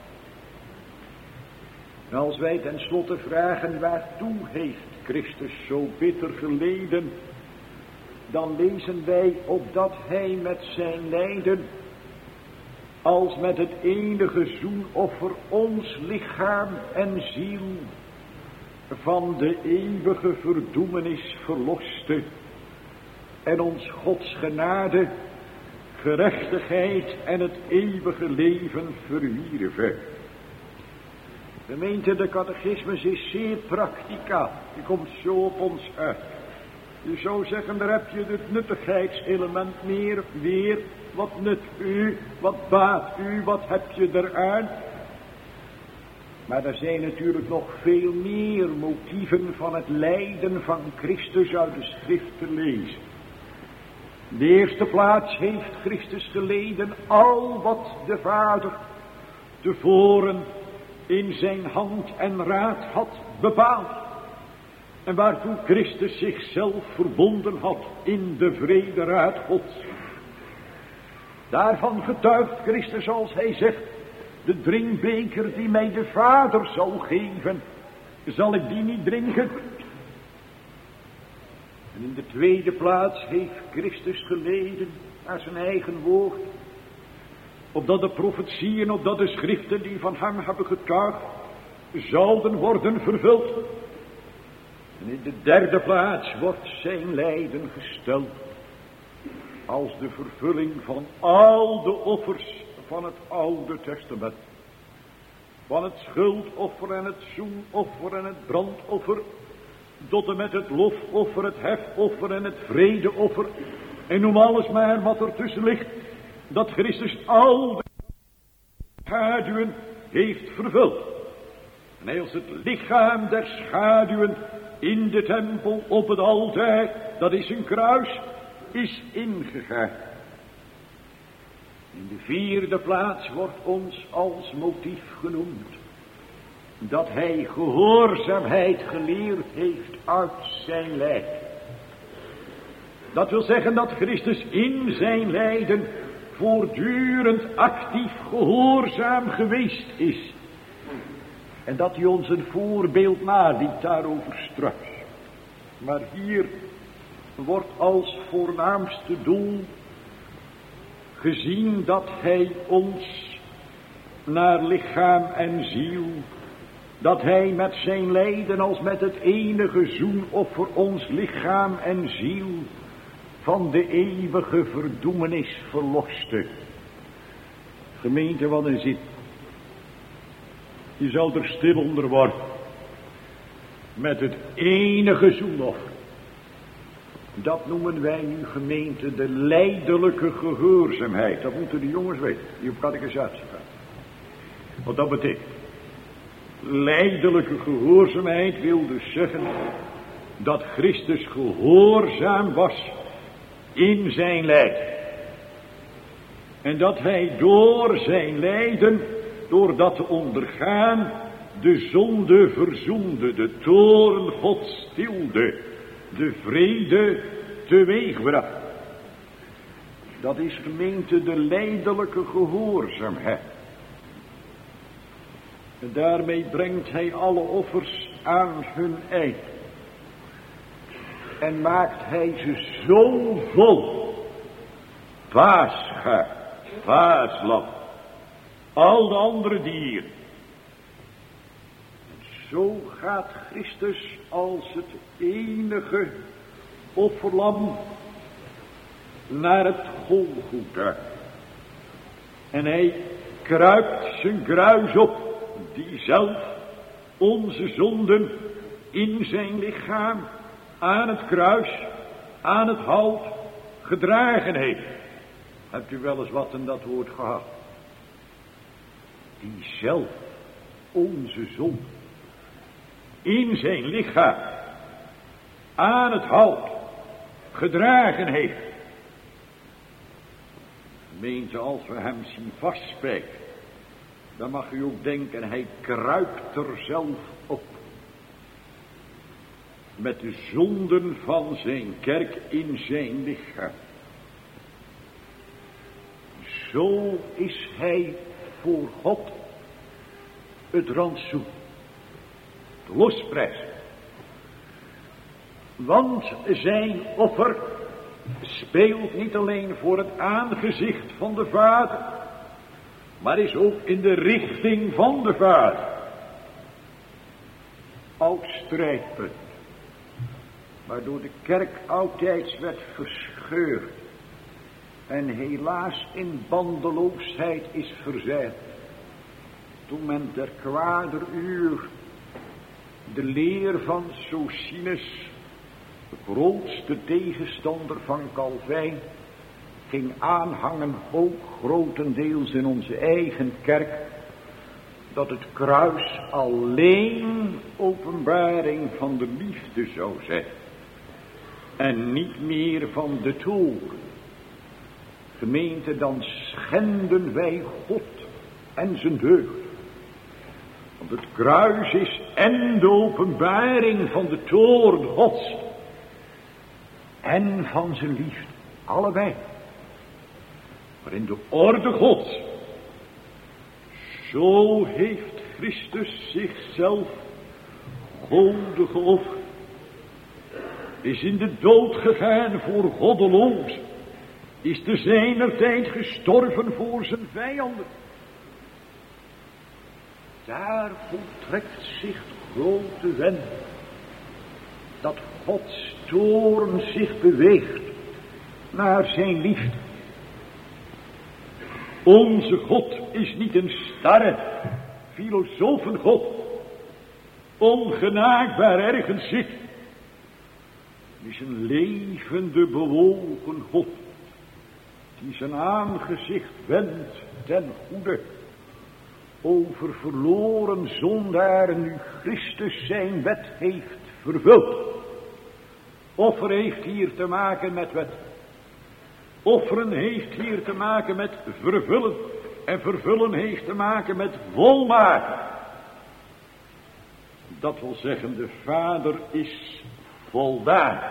En als wij tenslotte vragen waartoe heeft Christus zo bitter geleden, dan lezen wij opdat hij met zijn lijden als met het enige zoenoffer ons lichaam en ziel van de eeuwige verdoemenis verloste en ons Gods genade, gerechtigheid en het eeuwige leven verwierven. Gemeente, de catechismus is zeer prakticaal. Die komt zo op ons uit. Je zou zeggen, daar heb je het nuttigheidselement meer, weer. Wat nut u, wat baat u, wat heb je eraan? Maar er zijn natuurlijk nog veel meer motieven van het lijden van Christus uit de schrift te lezen. In de eerste plaats heeft Christus geleden al wat de Vader tevoren in zijn hand en raad had bepaald. En waartoe Christus zichzelf verbonden had in de vrede raad Gods. Daarvan getuigt Christus als hij zegt, de drinkbeker die mij de Vader zal geven, zal ik die niet drinken. En in de tweede plaats heeft Christus geleden naar zijn eigen woord, opdat de profetieën, opdat de schriften die van hem hebben getuigd, zouden worden vervuld. En in de derde plaats wordt zijn lijden gesteld als de vervulling van al de offers van het Oude Testament. Van het schuldoffer en het zoenoffer en het brandoffer, tot en met het lofoffer, het hefoffer en het vredeoffer. En noem alles maar wat ertussen ligt, dat Christus al de schaduwen heeft vervuld. En als het lichaam der schaduwen in de tempel op het altaar, dat is een kruis, is ingegaan. In de vierde plaats wordt ons als motief genoemd dat hij gehoorzaamheid geleerd heeft uit zijn lijden. Dat wil zeggen dat Christus in zijn lijden voortdurend actief gehoorzaam geweest is. En dat hij ons een voorbeeld naliet daarover straks. Maar hier wordt als voornaamste doel gezien dat hij ons naar lichaam en ziel, dat hij met zijn lijden als met het enige zoenoffer ons lichaam en ziel van de eeuwige verdoemenis verloste. Gemeente, wat een zin. Je zal er stil onder worden. Met het enige zoenoffer. Dat noemen wij nu, gemeente, de lijdelijke gehoorzaamheid. Dat moeten de jongens weten, die op catechisatie gaan. Wat dat betekent. Lijdelijke gehoorzaamheid wil dus zeggen dat Christus gehoorzaam was in zijn lijden. En dat hij door zijn lijden, door dat te ondergaan, de zonde verzoende, de toorn Gods stilde, de vrede teweegbracht. Dat is, gemeente, de lijdelijke gehoorzaamheid. En daarmee brengt hij alle offers aan hun eind. En maakt hij ze zo vol, Pascha, paaslam, al de andere dieren. En zo gaat Christus als het enige offerlam naar het Golgotha. En hij kruipt zijn kruis op, die zelf onze zonden in zijn lichaam aan het kruis, aan het hout gedragen heeft. Hebt u wel eens wat in dat woord gehad? Die zelf onze zonde in zijn lichaam aan het hout gedragen heeft. Gemeente, als we hem zien vastspijken, dan mag u ook denken, hij kruipt er zelf op. Met de zonden van zijn kerk in zijn lichaam. Zo is hij voor God het rantsoen, de losprijs. Want zijn offer speelt niet alleen voor het aangezicht van de Vader, maar is ook in de richting van de Vader. Oud strijdpunt, waardoor de kerk altijd werd verscheurd en helaas in bandeloosheid is verzeild. Toen men ter kwader uur de leer van Socinus, de grootste tegenstander van Calvijn, ging aanhangen, ook grotendeels in onze eigen kerk, dat het kruis alleen openbaring van de liefde zou zijn en niet meer van de toorn. Gemeente, dan schenden wij God en zijn deugd. Want het kruis is en de openbaring van de toorn Gods en van zijn liefde, allebei. Maar in de orde Gods, zo heeft Christus zichzelf gode geofferd, is in de dood gegaan voor goddeloos, is te zijner tijd gestorven voor zijn vijanden. Daar voltrekt zich de grote wend, dat Gods toorn zich beweegt naar zijn liefde. Onze God is niet een starre, filosofengod, ongenaakbaar ergens zit. Het is een levende, bewogen God, die zijn aangezicht wendt ten goede over verloren zondaren, nu Christus zijn wet heeft vervuld. Offer heeft hier te maken met wet. Offeren heeft hier te maken met vervullen. En vervullen heeft te maken met volmaken. Dat wil zeggen, de Vader is voldaan.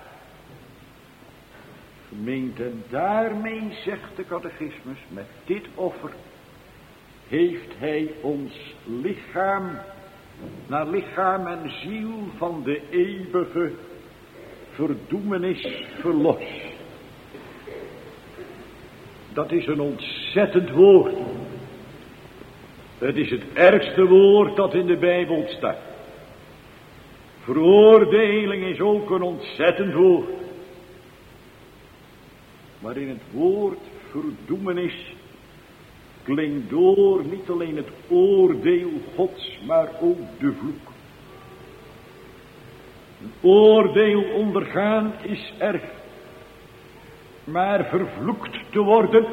Gemeente, en daarmee zegt de catechismus, met dit offer heeft hij ons lichaam naar lichaam en ziel van de eeuwige verdoemenis verlost. Dat is een ontzettend woord. Het is het ergste woord dat in de Bijbel staat. Veroordeling is ook een ontzettend woord. Maar in het woord verdoemenis klinkt door niet alleen het oordeel Gods, maar ook de vloek. Een oordeel ondergaan is erg, maar vervloekt te worden,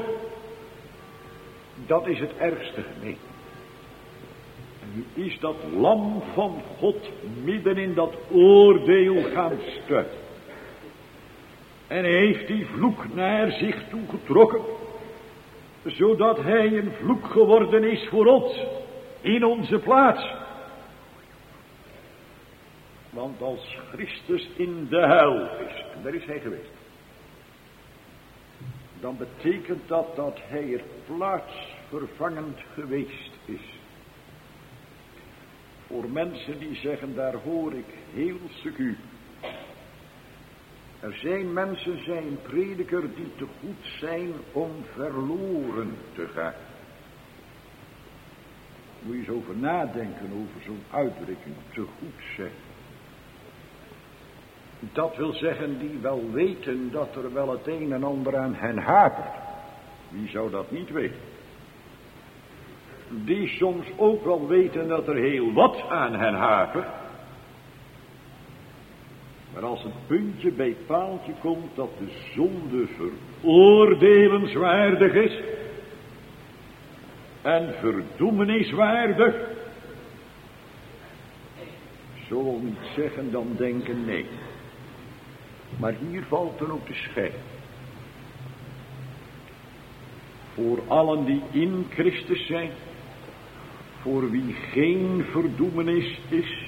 dat is het ergste, gemeente. En nu is dat lam van God midden in dat oordeel gaan stuiten. En hij heeft die vloek naar zich toe getrokken, zodat hij een vloek geworden is voor ons, in onze plaats. Want als Christus in de hel is, en daar is hij geweest, dan betekent dat dat hij er plaatsvervangend geweest is. Voor mensen die zeggen, daar hoor ik heel secuur. Er zijn mensen, zei een prediker, die te goed zijn om verloren te gaan. Moet je eens over nadenken, over zo'n uitdrukking, te goed zijn. Dat wil zeggen, die wel weten dat er wel het een en ander aan hen hapert. Wie zou dat niet weten? Die soms ook wel weten dat er heel wat aan hen hapert. Maar als het puntje bij paaltje komt dat de zonde veroordelenswaardig is en verdoemeniswaardig, zo niet zeggen dan denken nee. Maar hier valt dan ook de schijn. Voor allen die in Christus zijn, voor wie geen verdoemenis is,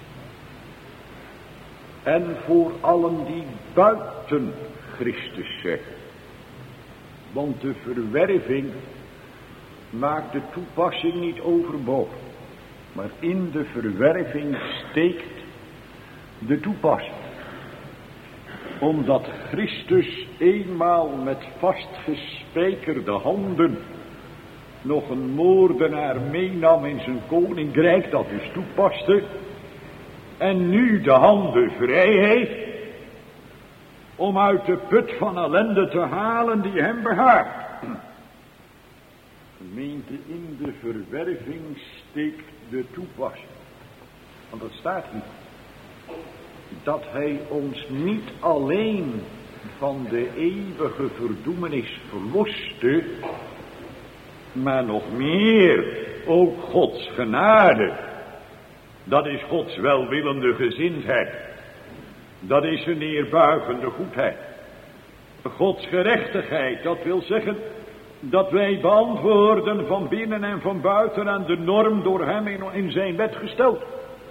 en voor allen die buiten Christus zijn. Want de verwerving maakt de toepassing niet overbodig. Maar in de verwerving steekt de toepassing. Omdat Christus eenmaal met vastgespijkerde handen nog een moordenaar meenam in zijn koninkrijk, dat dus toepaste, en nu de handen vrij heeft om uit de put van ellende te halen die hem behaagt. Gemeente, in de verwerving steekt de toepassing. Want dat staat hier. Dat hij ons niet alleen van de eeuwige verdoemenis verloste, maar nog meer, ook Gods genade. Dat is Gods welwillende gezindheid. Dat is zijn neerbuigende goedheid. Gods gerechtigheid, dat wil zeggen dat wij beantwoorden van binnen en van buiten aan de norm door hem in, in zijn wet gesteld.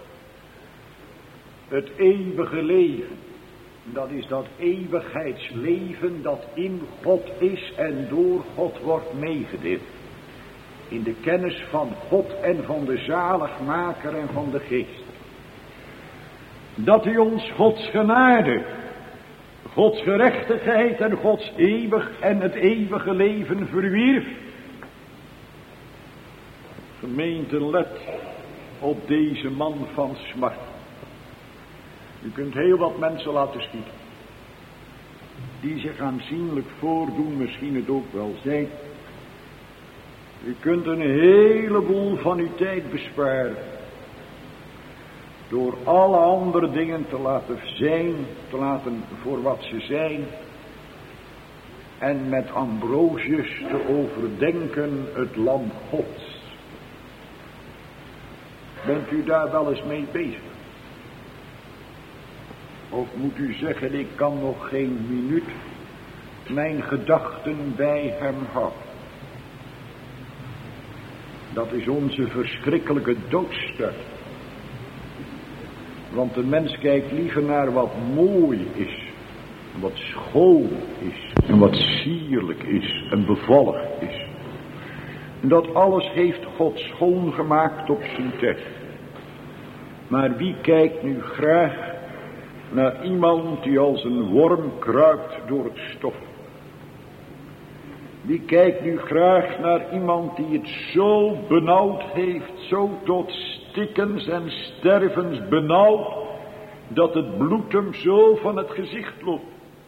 Het eeuwige leven, dat is dat eeuwigheidsleven dat in God is en door God wordt meegedeeld. In de kennis van God en van de zaligmaker en van de geest. Dat hij ons Gods genade, Gods gerechtigheid en Gods eeuwig en het eeuwige leven verwierf. Gemeente, let op deze man van smart. U kunt heel wat mensen laten schieten, die zich aanzienlijk voordoen, misschien het ook wel zijn. U kunt een heleboel van uw tijd besparen door alle andere dingen te laten zijn, te laten voor wat ze zijn, en met Ambrosius te overdenken het lam Gods. Bent u daar wel eens mee bezig? Of moet u zeggen, ik kan nog geen minuut mijn gedachten bij hem houden? Dat is onze verschrikkelijke doodstuit. Want de mens kijkt liever naar wat mooi is, wat schoon is, en wat sierlijk is, en bevallig is. En dat alles heeft God schoongemaakt op zijn tijd. Maar wie kijkt nu graag naar iemand die als een worm kruipt door het stof? Wie kijkt nu graag naar iemand die het zo benauwd heeft, zo tot stikkens en stervens benauwd, dat het bloed hem zo van het gezicht loopt?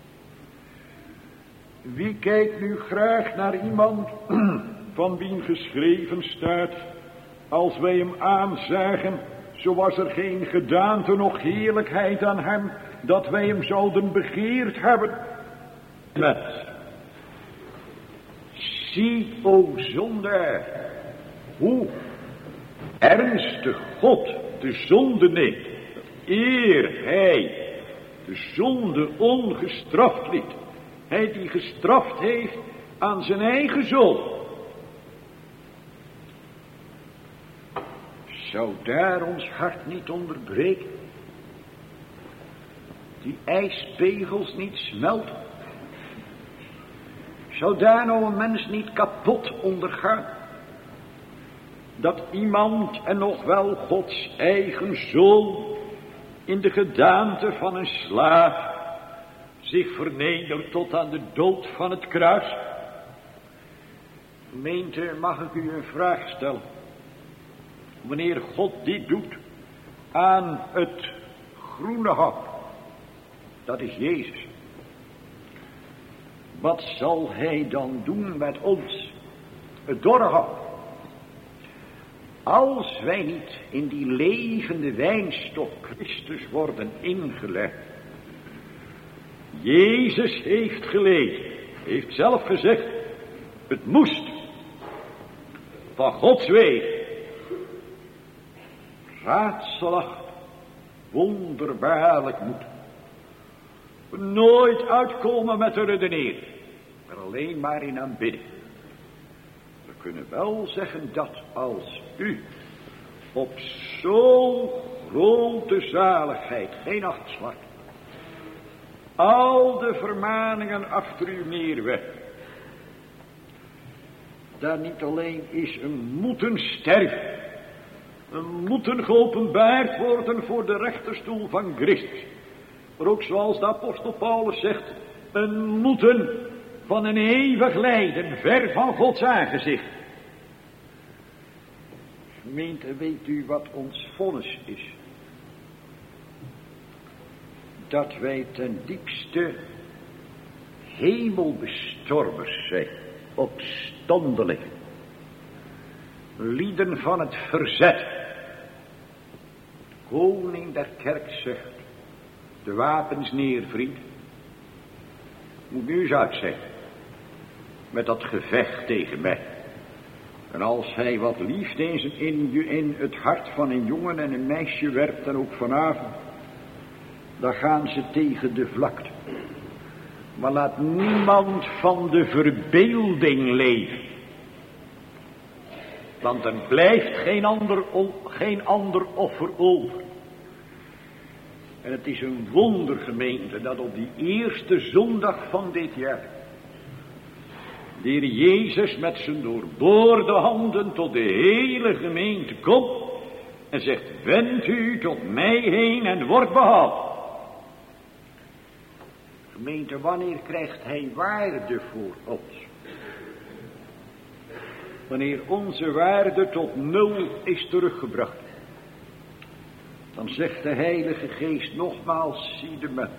Wie kijkt nu graag naar iemand van wie geschreven staat, als wij hem aanzagen, zo was er geen gedaante noch heerlijkheid aan hem, dat wij hem zouden begeerd hebben? Met zie, o zondaar, hoe ernstig God de zonde neemt, eer hij de zonde ongestraft liet. Hij die gestraft heeft aan zijn eigen zoon. Zou daar ons hart niet onderbreken? Die ijspegels niet smelten? Zou daar nou een mens niet kapot ondergaan? Dat iemand, en nog wel Gods eigen zoon, in de gedaante van een slaaf, zich vernedert tot aan de dood van het kruis. Gemeente, mag ik u een vraag stellen? Wanneer God dit doet aan het groene hap, dat is Jezus. Wat zal hij dan doen met ons, het dorre hap? Als wij niet in die levende wijnstok Christus worden ingelegd. Jezus heeft geleden, heeft zelf gezegd, het moest van Gods wegen. Raadselachtig, wonderbaarlijk moet. Nooit uitkomen met de redenering, maar alleen maar in aanbidding. We kunnen wel zeggen dat als u op zo'n grote zaligheid geen acht slaat, al de vermaningen achter u neerwerpt, daar niet alleen is een moeten sterven, een moeten geopenbaard worden voor de rechterstoel van Christus, maar ook zoals de apostel Paulus zegt, een moeten van een eeuwig lijden ver van Gods aangezicht. Gemeente, weet u wat ons vonnis is? Dat wij ten diepste hemelbestormers zijn, opstandelingen, lieden van het verzet. De koning der kerk zegt, de wapens neer, vriend. Moet nu eens uitzeggen, met dat gevecht tegen mij. En als hij wat liefde in, zijn, in, in het hart van een jongen en een meisje werpt, en ook vanavond, dan gaan ze tegen de vlakte. Maar laat niemand van de verbeelding leven. Want er blijft geen ander, geen ander offer over. En het is een wonder, gemeente, dat op die eerste zondag van dit jaar de Heer Jezus met zijn doorboorde handen tot de hele gemeente komt en zegt, wend u tot mij heen en word behaald. Gemeente, wanneer krijgt hij waarde voor ons? Wanneer onze waarde tot nul is teruggebracht. Dan zegt de Heilige Geest nogmaals, zie de mens.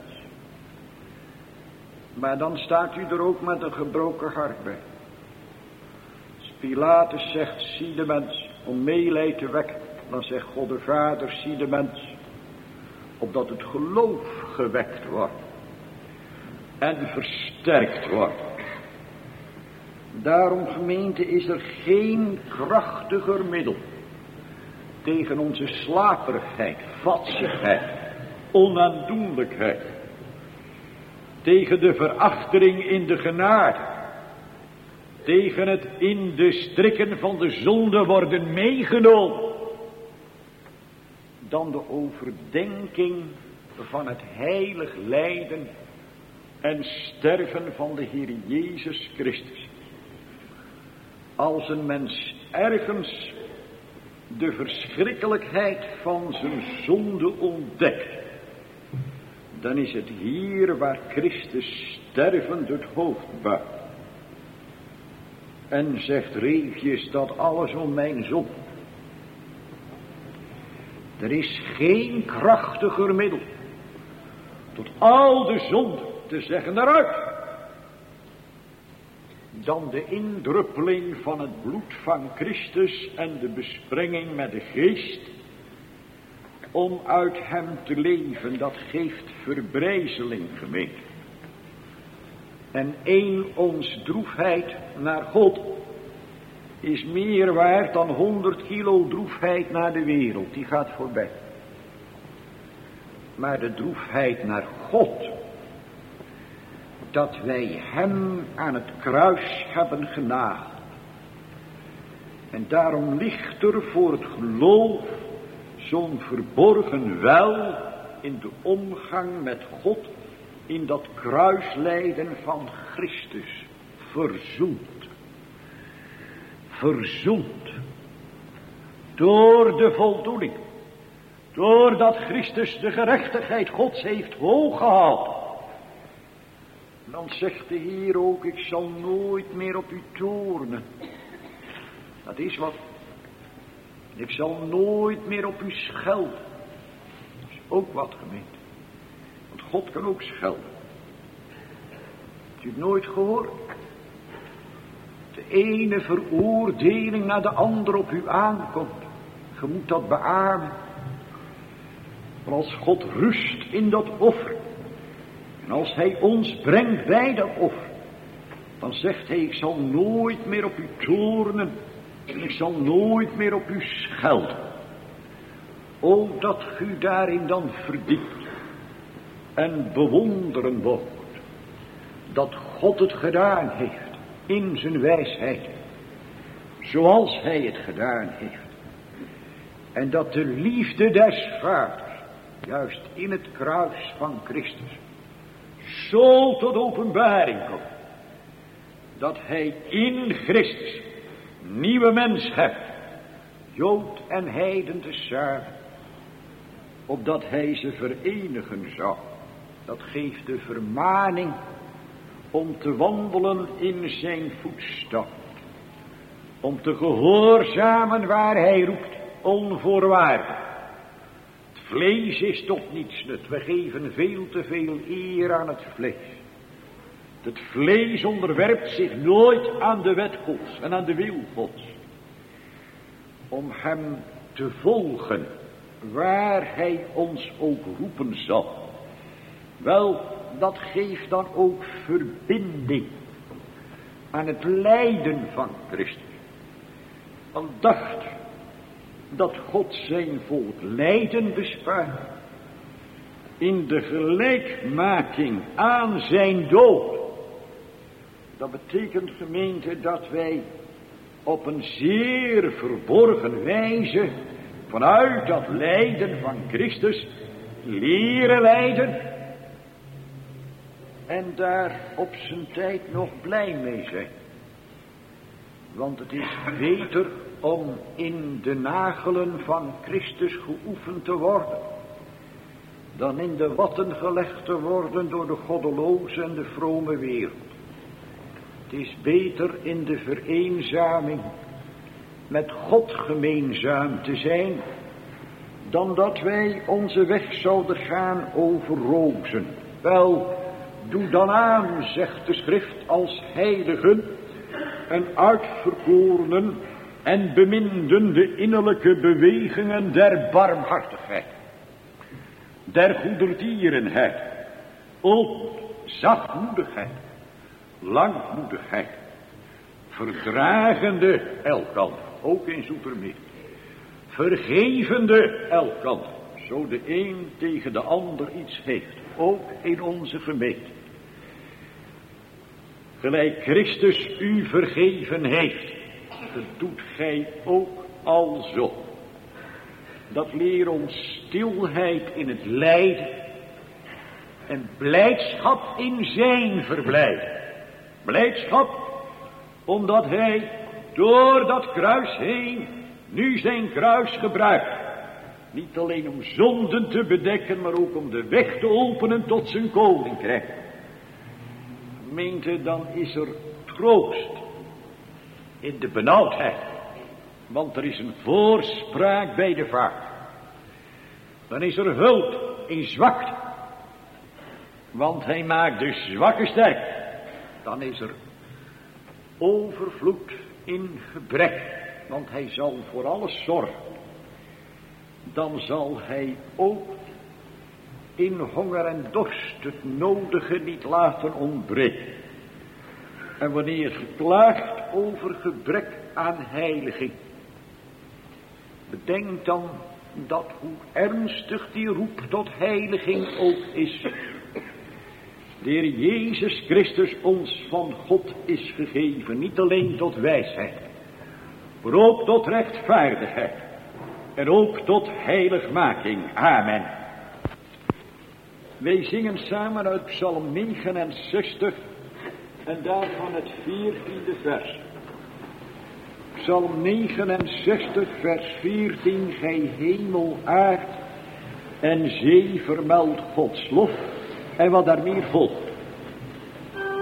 Maar dan staat u er ook met een gebroken hart bij. Als Pilatus zegt, zie de mens, om meelij te wekken. Dan zegt God de Vader, zie de mens. Opdat het geloof gewekt wordt. En versterkt wordt. Daarom, gemeente, is er geen krachtiger middel tegen onze slaperigheid, vadsigheid, onaandoenlijkheid, tegen de verachtering in de genade, tegen het in de strikken van de zonde worden meegenomen, dan de overdenking van het heilig lijden en sterven van de Heer Jezus Christus. Als een mens ergens de verschrikkelijkheid van zijn zonde ontdekt, dan is het hier waar Christus stervend het hoofd buigt. En zegt, Reefjes, dat alles om mijn zonde. Er is geen krachtiger middel tot al de zonde te zeggen eruit, dan de indruppeling van het bloed van Christus en de besprenging met de geest, om uit hem te leven. Dat geeft verbrijzeling, gemeente. En één ons droefheid naar God is meer waard dan honderd kilo droefheid naar de wereld. Die gaat voorbij. Maar de droefheid naar God, dat wij hem aan het kruis hebben genageld. En daarom ligt er voor het geloof zo'n verborgen wel in de omgang met God, in dat kruislijden van Christus, verzoend. Verzoend. Door de voldoening. Doordat Christus de gerechtigheid Gods heeft hoog gehaald. Dan zegt de Heer ook, ik zal nooit meer op u toornen. Dat is wat. Ik zal nooit meer op u schelden. Dat is ook wat, gemeente. Want God kan ook schelden. Hebt u het nooit gehoord? De ene veroordeling naar de andere op u aankomt. Je moet dat beamen. Maar als God rust in dat offer. En als hij ons brengt bij dat offer. Dan zegt hij, ik zal nooit meer op u toornen. En ik zal nooit meer op u schelden. O, dat u daarin dan verdiept. En bewonderen wordt. Dat God het gedaan heeft. In zijn wijsheid. Zoals hij het gedaan heeft. En dat de liefde des Vaders. Juist in het kruis van Christus. Zo tot openbaring komt. Dat hij in Christus. Nieuwe mens hebt. Jood en heiden tezamen. Opdat hij ze verenigen zou. Dat geeft de vermaning. Om te wandelen in zijn voetstap. Om te gehoorzamen waar hij roept. Onvoorwaardelijk. Het vlees is tot niets nut. We geven veel te veel eer aan het vlees. Het vlees onderwerpt zich nooit aan de wet Gods en aan de wil Gods. Om hem te volgen waar hij ons ook roepen zal. Wel, dat geeft dan ook verbinding aan het lijden van Christus. Want dacht dat God zijn volk lijden bespaart. In de gelijkmaking aan zijn dood. Dat betekent, gemeente, dat wij op een zeer verborgen wijze vanuit dat lijden van Christus leren lijden. En daar op zijn tijd nog blij mee zijn. Want het is beter om in de nagelen van Christus geoefend te worden. Dan in de watten gelegd te worden door de goddeloze en de vrome wereld. Het is beter in de vereenzaming met God gemeenzaam te zijn. Dan dat wij onze weg zouden gaan over rozen. Wel, doe dan aan, zegt de schrift, als heiligen en uitverkorenen en beminden de innerlijke bewegingen der barmhartigheid, der goedertierenheid, ook zachtmoedigheid, langmoedigheid, verdragende elkander, ook in Zoetermeer, vergevende elkander, zo de een tegen de ander iets heeft, ook in onze gemeente. Gelijk Christus u vergeven heeft, dat doet gij ook alzo. Dat leert ons stilheid in het lijden en blijdschap in zijn verblijden. Blijdschap omdat hij door dat kruis heen nu zijn kruis gebruikt. Niet alleen om zonden te bedekken, maar ook om de weg te openen tot zijn koninkrijk. Gemeente, dan is er troost in de benauwdheid. Want er is een voorspraak bij de Vader. Dan is er hulp in zwakte. Want hij maakt de zwakke sterk. Dan is er overvloed in gebrek. Want hij zal voor alles zorgen. Dan zal hij ook in honger en dorst het nodige niet laten ontbreken. En wanneer geklaagd over gebrek aan heiliging, bedenk dan dat hoe ernstig die roep tot heiliging ook is. De Heer Jezus Christus ons van God is gegeven, niet alleen tot wijsheid, maar ook tot rechtvaardigheid en ook tot heiligmaking. Amen. Wij zingen samen uit Psalm negenenzestig en daarvan het veertiende vers. Psalm negenenzestig vers veertien, gij hemel, aard en zee vermeldt Gods lof en wat daar meer volgt.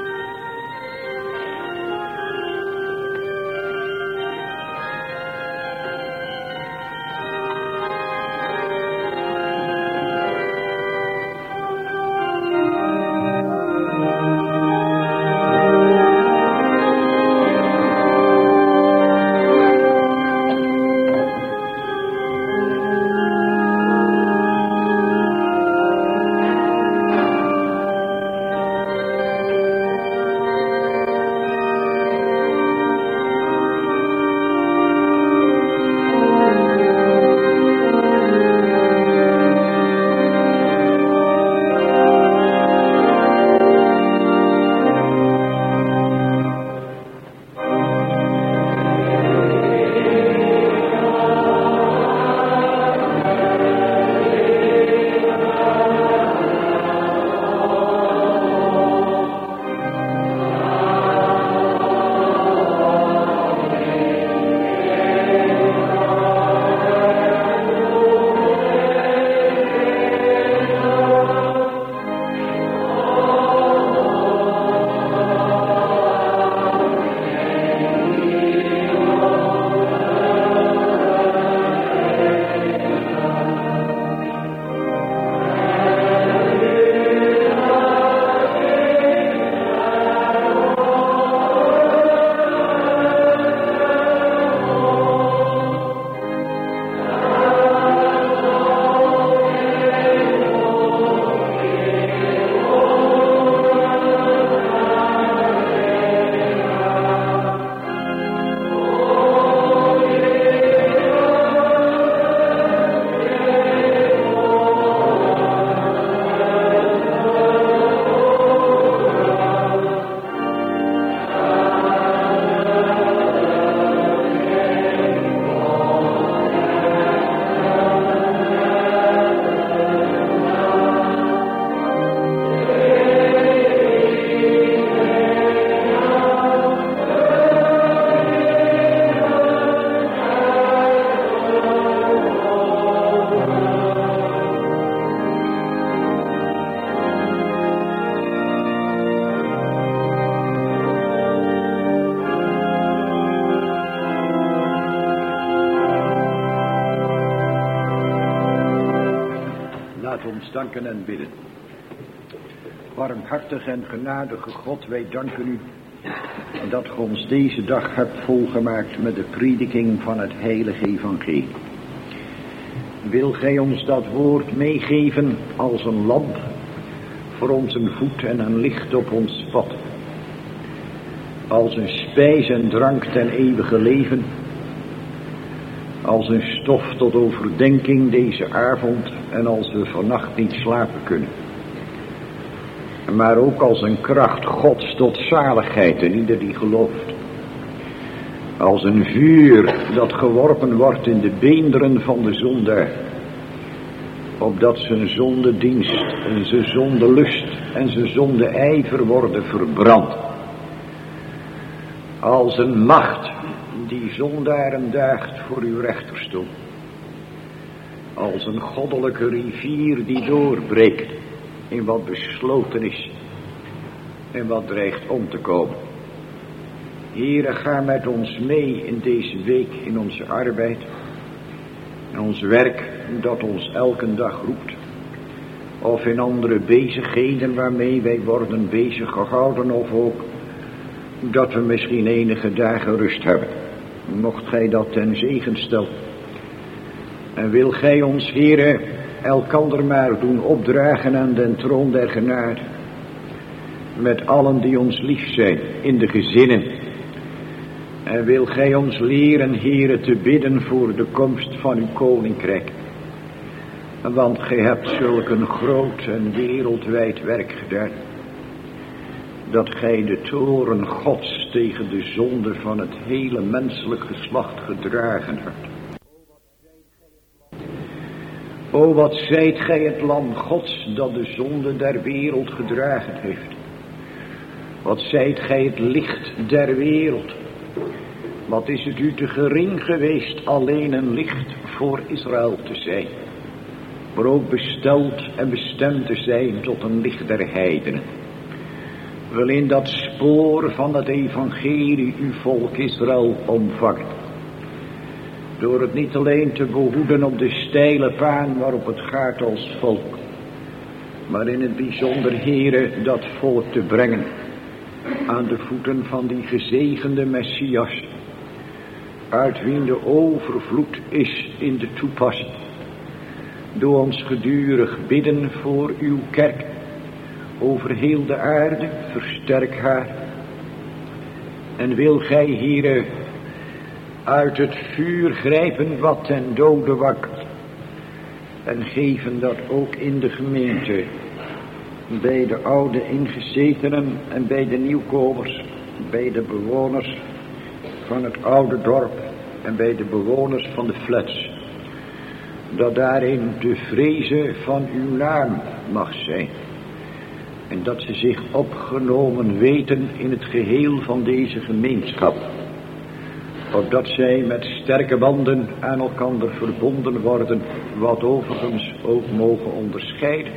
eens danken en bidden. Barmhartige en genadige God, wij danken u dat ge ons deze dag hebt volgemaakt met de prediking van het heilige evangelie. Wil gij ons dat woord meegeven als een lamp voor onze voet en een licht op ons pad. Als een spijs en drank ten eeuwige leven. Als een stof tot overdenking deze avond en als we vannacht niet slapen kunnen. Maar ook als een kracht Gods tot zaligheid en ieder die gelooft. Als een vuur dat geworpen wordt in de beenderen van de zondaar. Opdat zijn zondedienst en zijn zondelust en zijn zondeijver worden verbrand. Als een macht die zondaren daagt voor uw rechterstoel. Als een goddelijke rivier die doorbreekt in wat besloten is en wat dreigt om te komen. Heere, ga met ons mee in deze week in onze arbeid, in ons werk dat ons elke dag roept, of in andere bezigheden waarmee wij worden bezig gehouden, of ook dat we misschien enige dagen rust hebben. Mocht gij dat ten zegen stellen. En wil gij ons, Heere, elkander maar doen opdragen aan den troon der genade. Met allen die ons lief zijn in de gezinnen. En wil gij ons leren, Heere, te bidden voor de komst van uw koninkrijk. Want gij hebt zulk een groot en wereldwijd werk gedaan. Dat gij de toren Gods tegen de zonde van het hele menselijk geslacht gedragen hebt. O, wat zijt gij het lam Gods dat de zonde der wereld gedragen heeft. Wat zijt gij het licht der wereld. Wat is het u te gering geweest alleen een licht voor Israël te zijn. Maar ook besteld en bestemd te zijn tot een licht der heidenen. Wil in dat spoor van het evangelie uw volk Israël omvangen. Door het niet alleen te behoeden op de steile baan waarop het gaat als volk. Maar in het bijzonder, Heere, dat volk te brengen aan de voeten van die gezegende Messias. Uit wien de overvloed is in de toepassing. Doe ons gedurig bidden voor uw kerk. Over heel de aarde, versterk haar. En wil gij, Heere, uit het vuur grijpen wat ten dode wakkert. En geven dat ook in de gemeente. Bij de oude ingezetenen en bij de nieuwkomers. Bij de bewoners van het oude dorp. En bij de bewoners van de flats. Dat daarin de vreze van uw naam mag zijn. En dat ze zich opgenomen weten in het geheel van deze gemeenschap. Opdat zij met sterke banden aan elkander verbonden worden. Wat overigens ook mogen onderscheiden.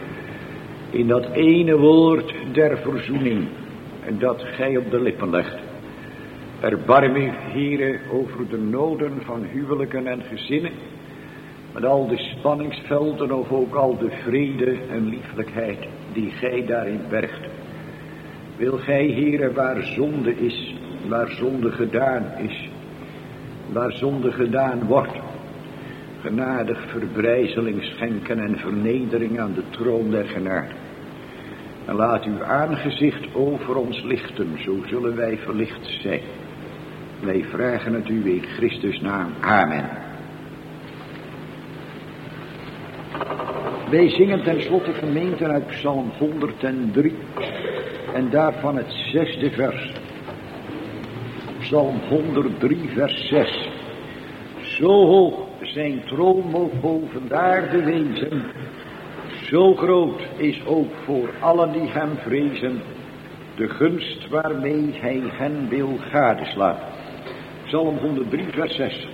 In dat ene woord der verzoening. En dat gij op de lippen legt. Erbarm u, Heere, over de noden van huwelijken en gezinnen. Met al de spanningsvelden of ook al de vrede en lieflijkheid die gij daarin bergt. Wil gij, Heere, waar zonde is, waar zonde gedaan is, waar zonde gedaan wordt, genadig verbrijzeling schenken en vernedering aan de troon der genade. En laat uw aangezicht over ons lichten, zo zullen wij verlicht zijn. Wij vragen het u in Christus naam. Amen. Wij zingen tenslotte gemeente uit Psalm honderddrie en daarvan het zesde vers. Psalm honderddrie vers zes. Zo hoog zijn troon moog boven de aarde wezen, zo groot is ook voor allen die hem vrezen de gunst waarmee hij hen wil gadeslaan. Psalm honderddrie vers zes.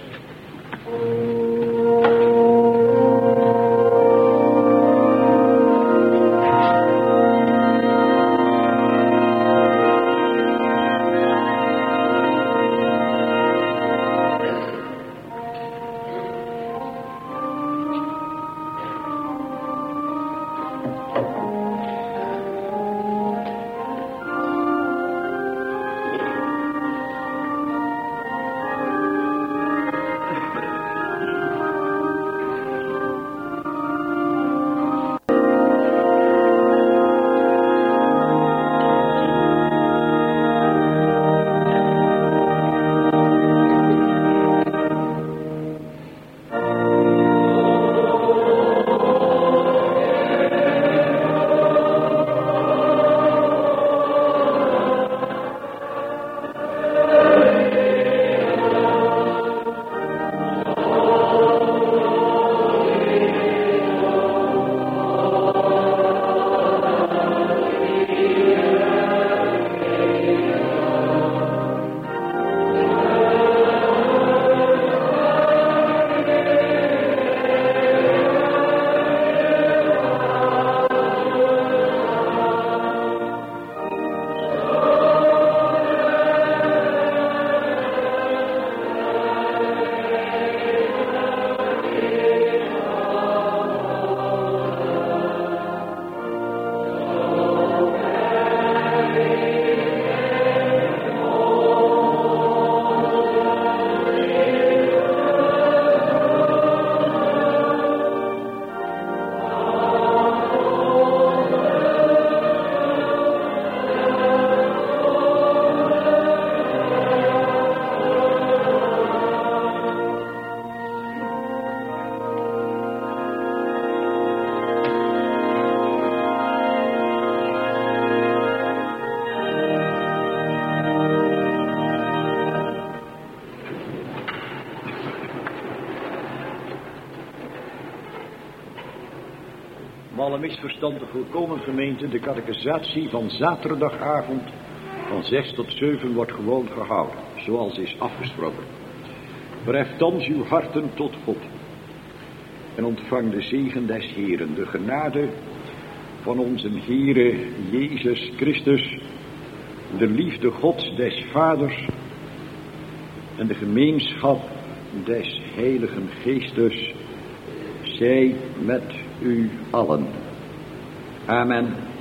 alle misverstanden voorkomen, gemeente. De catechisatie van zaterdagavond van zes tot zeven wordt gewoon gehouden, zoals is afgesproken. Verheft thans uw harten tot God en ontvang de zegen des Heeren, de genade van onze Heere Jezus Christus, de liefde Gods des Vaders en de gemeenschap des Heiligen Geestes zij met u allen. Amen.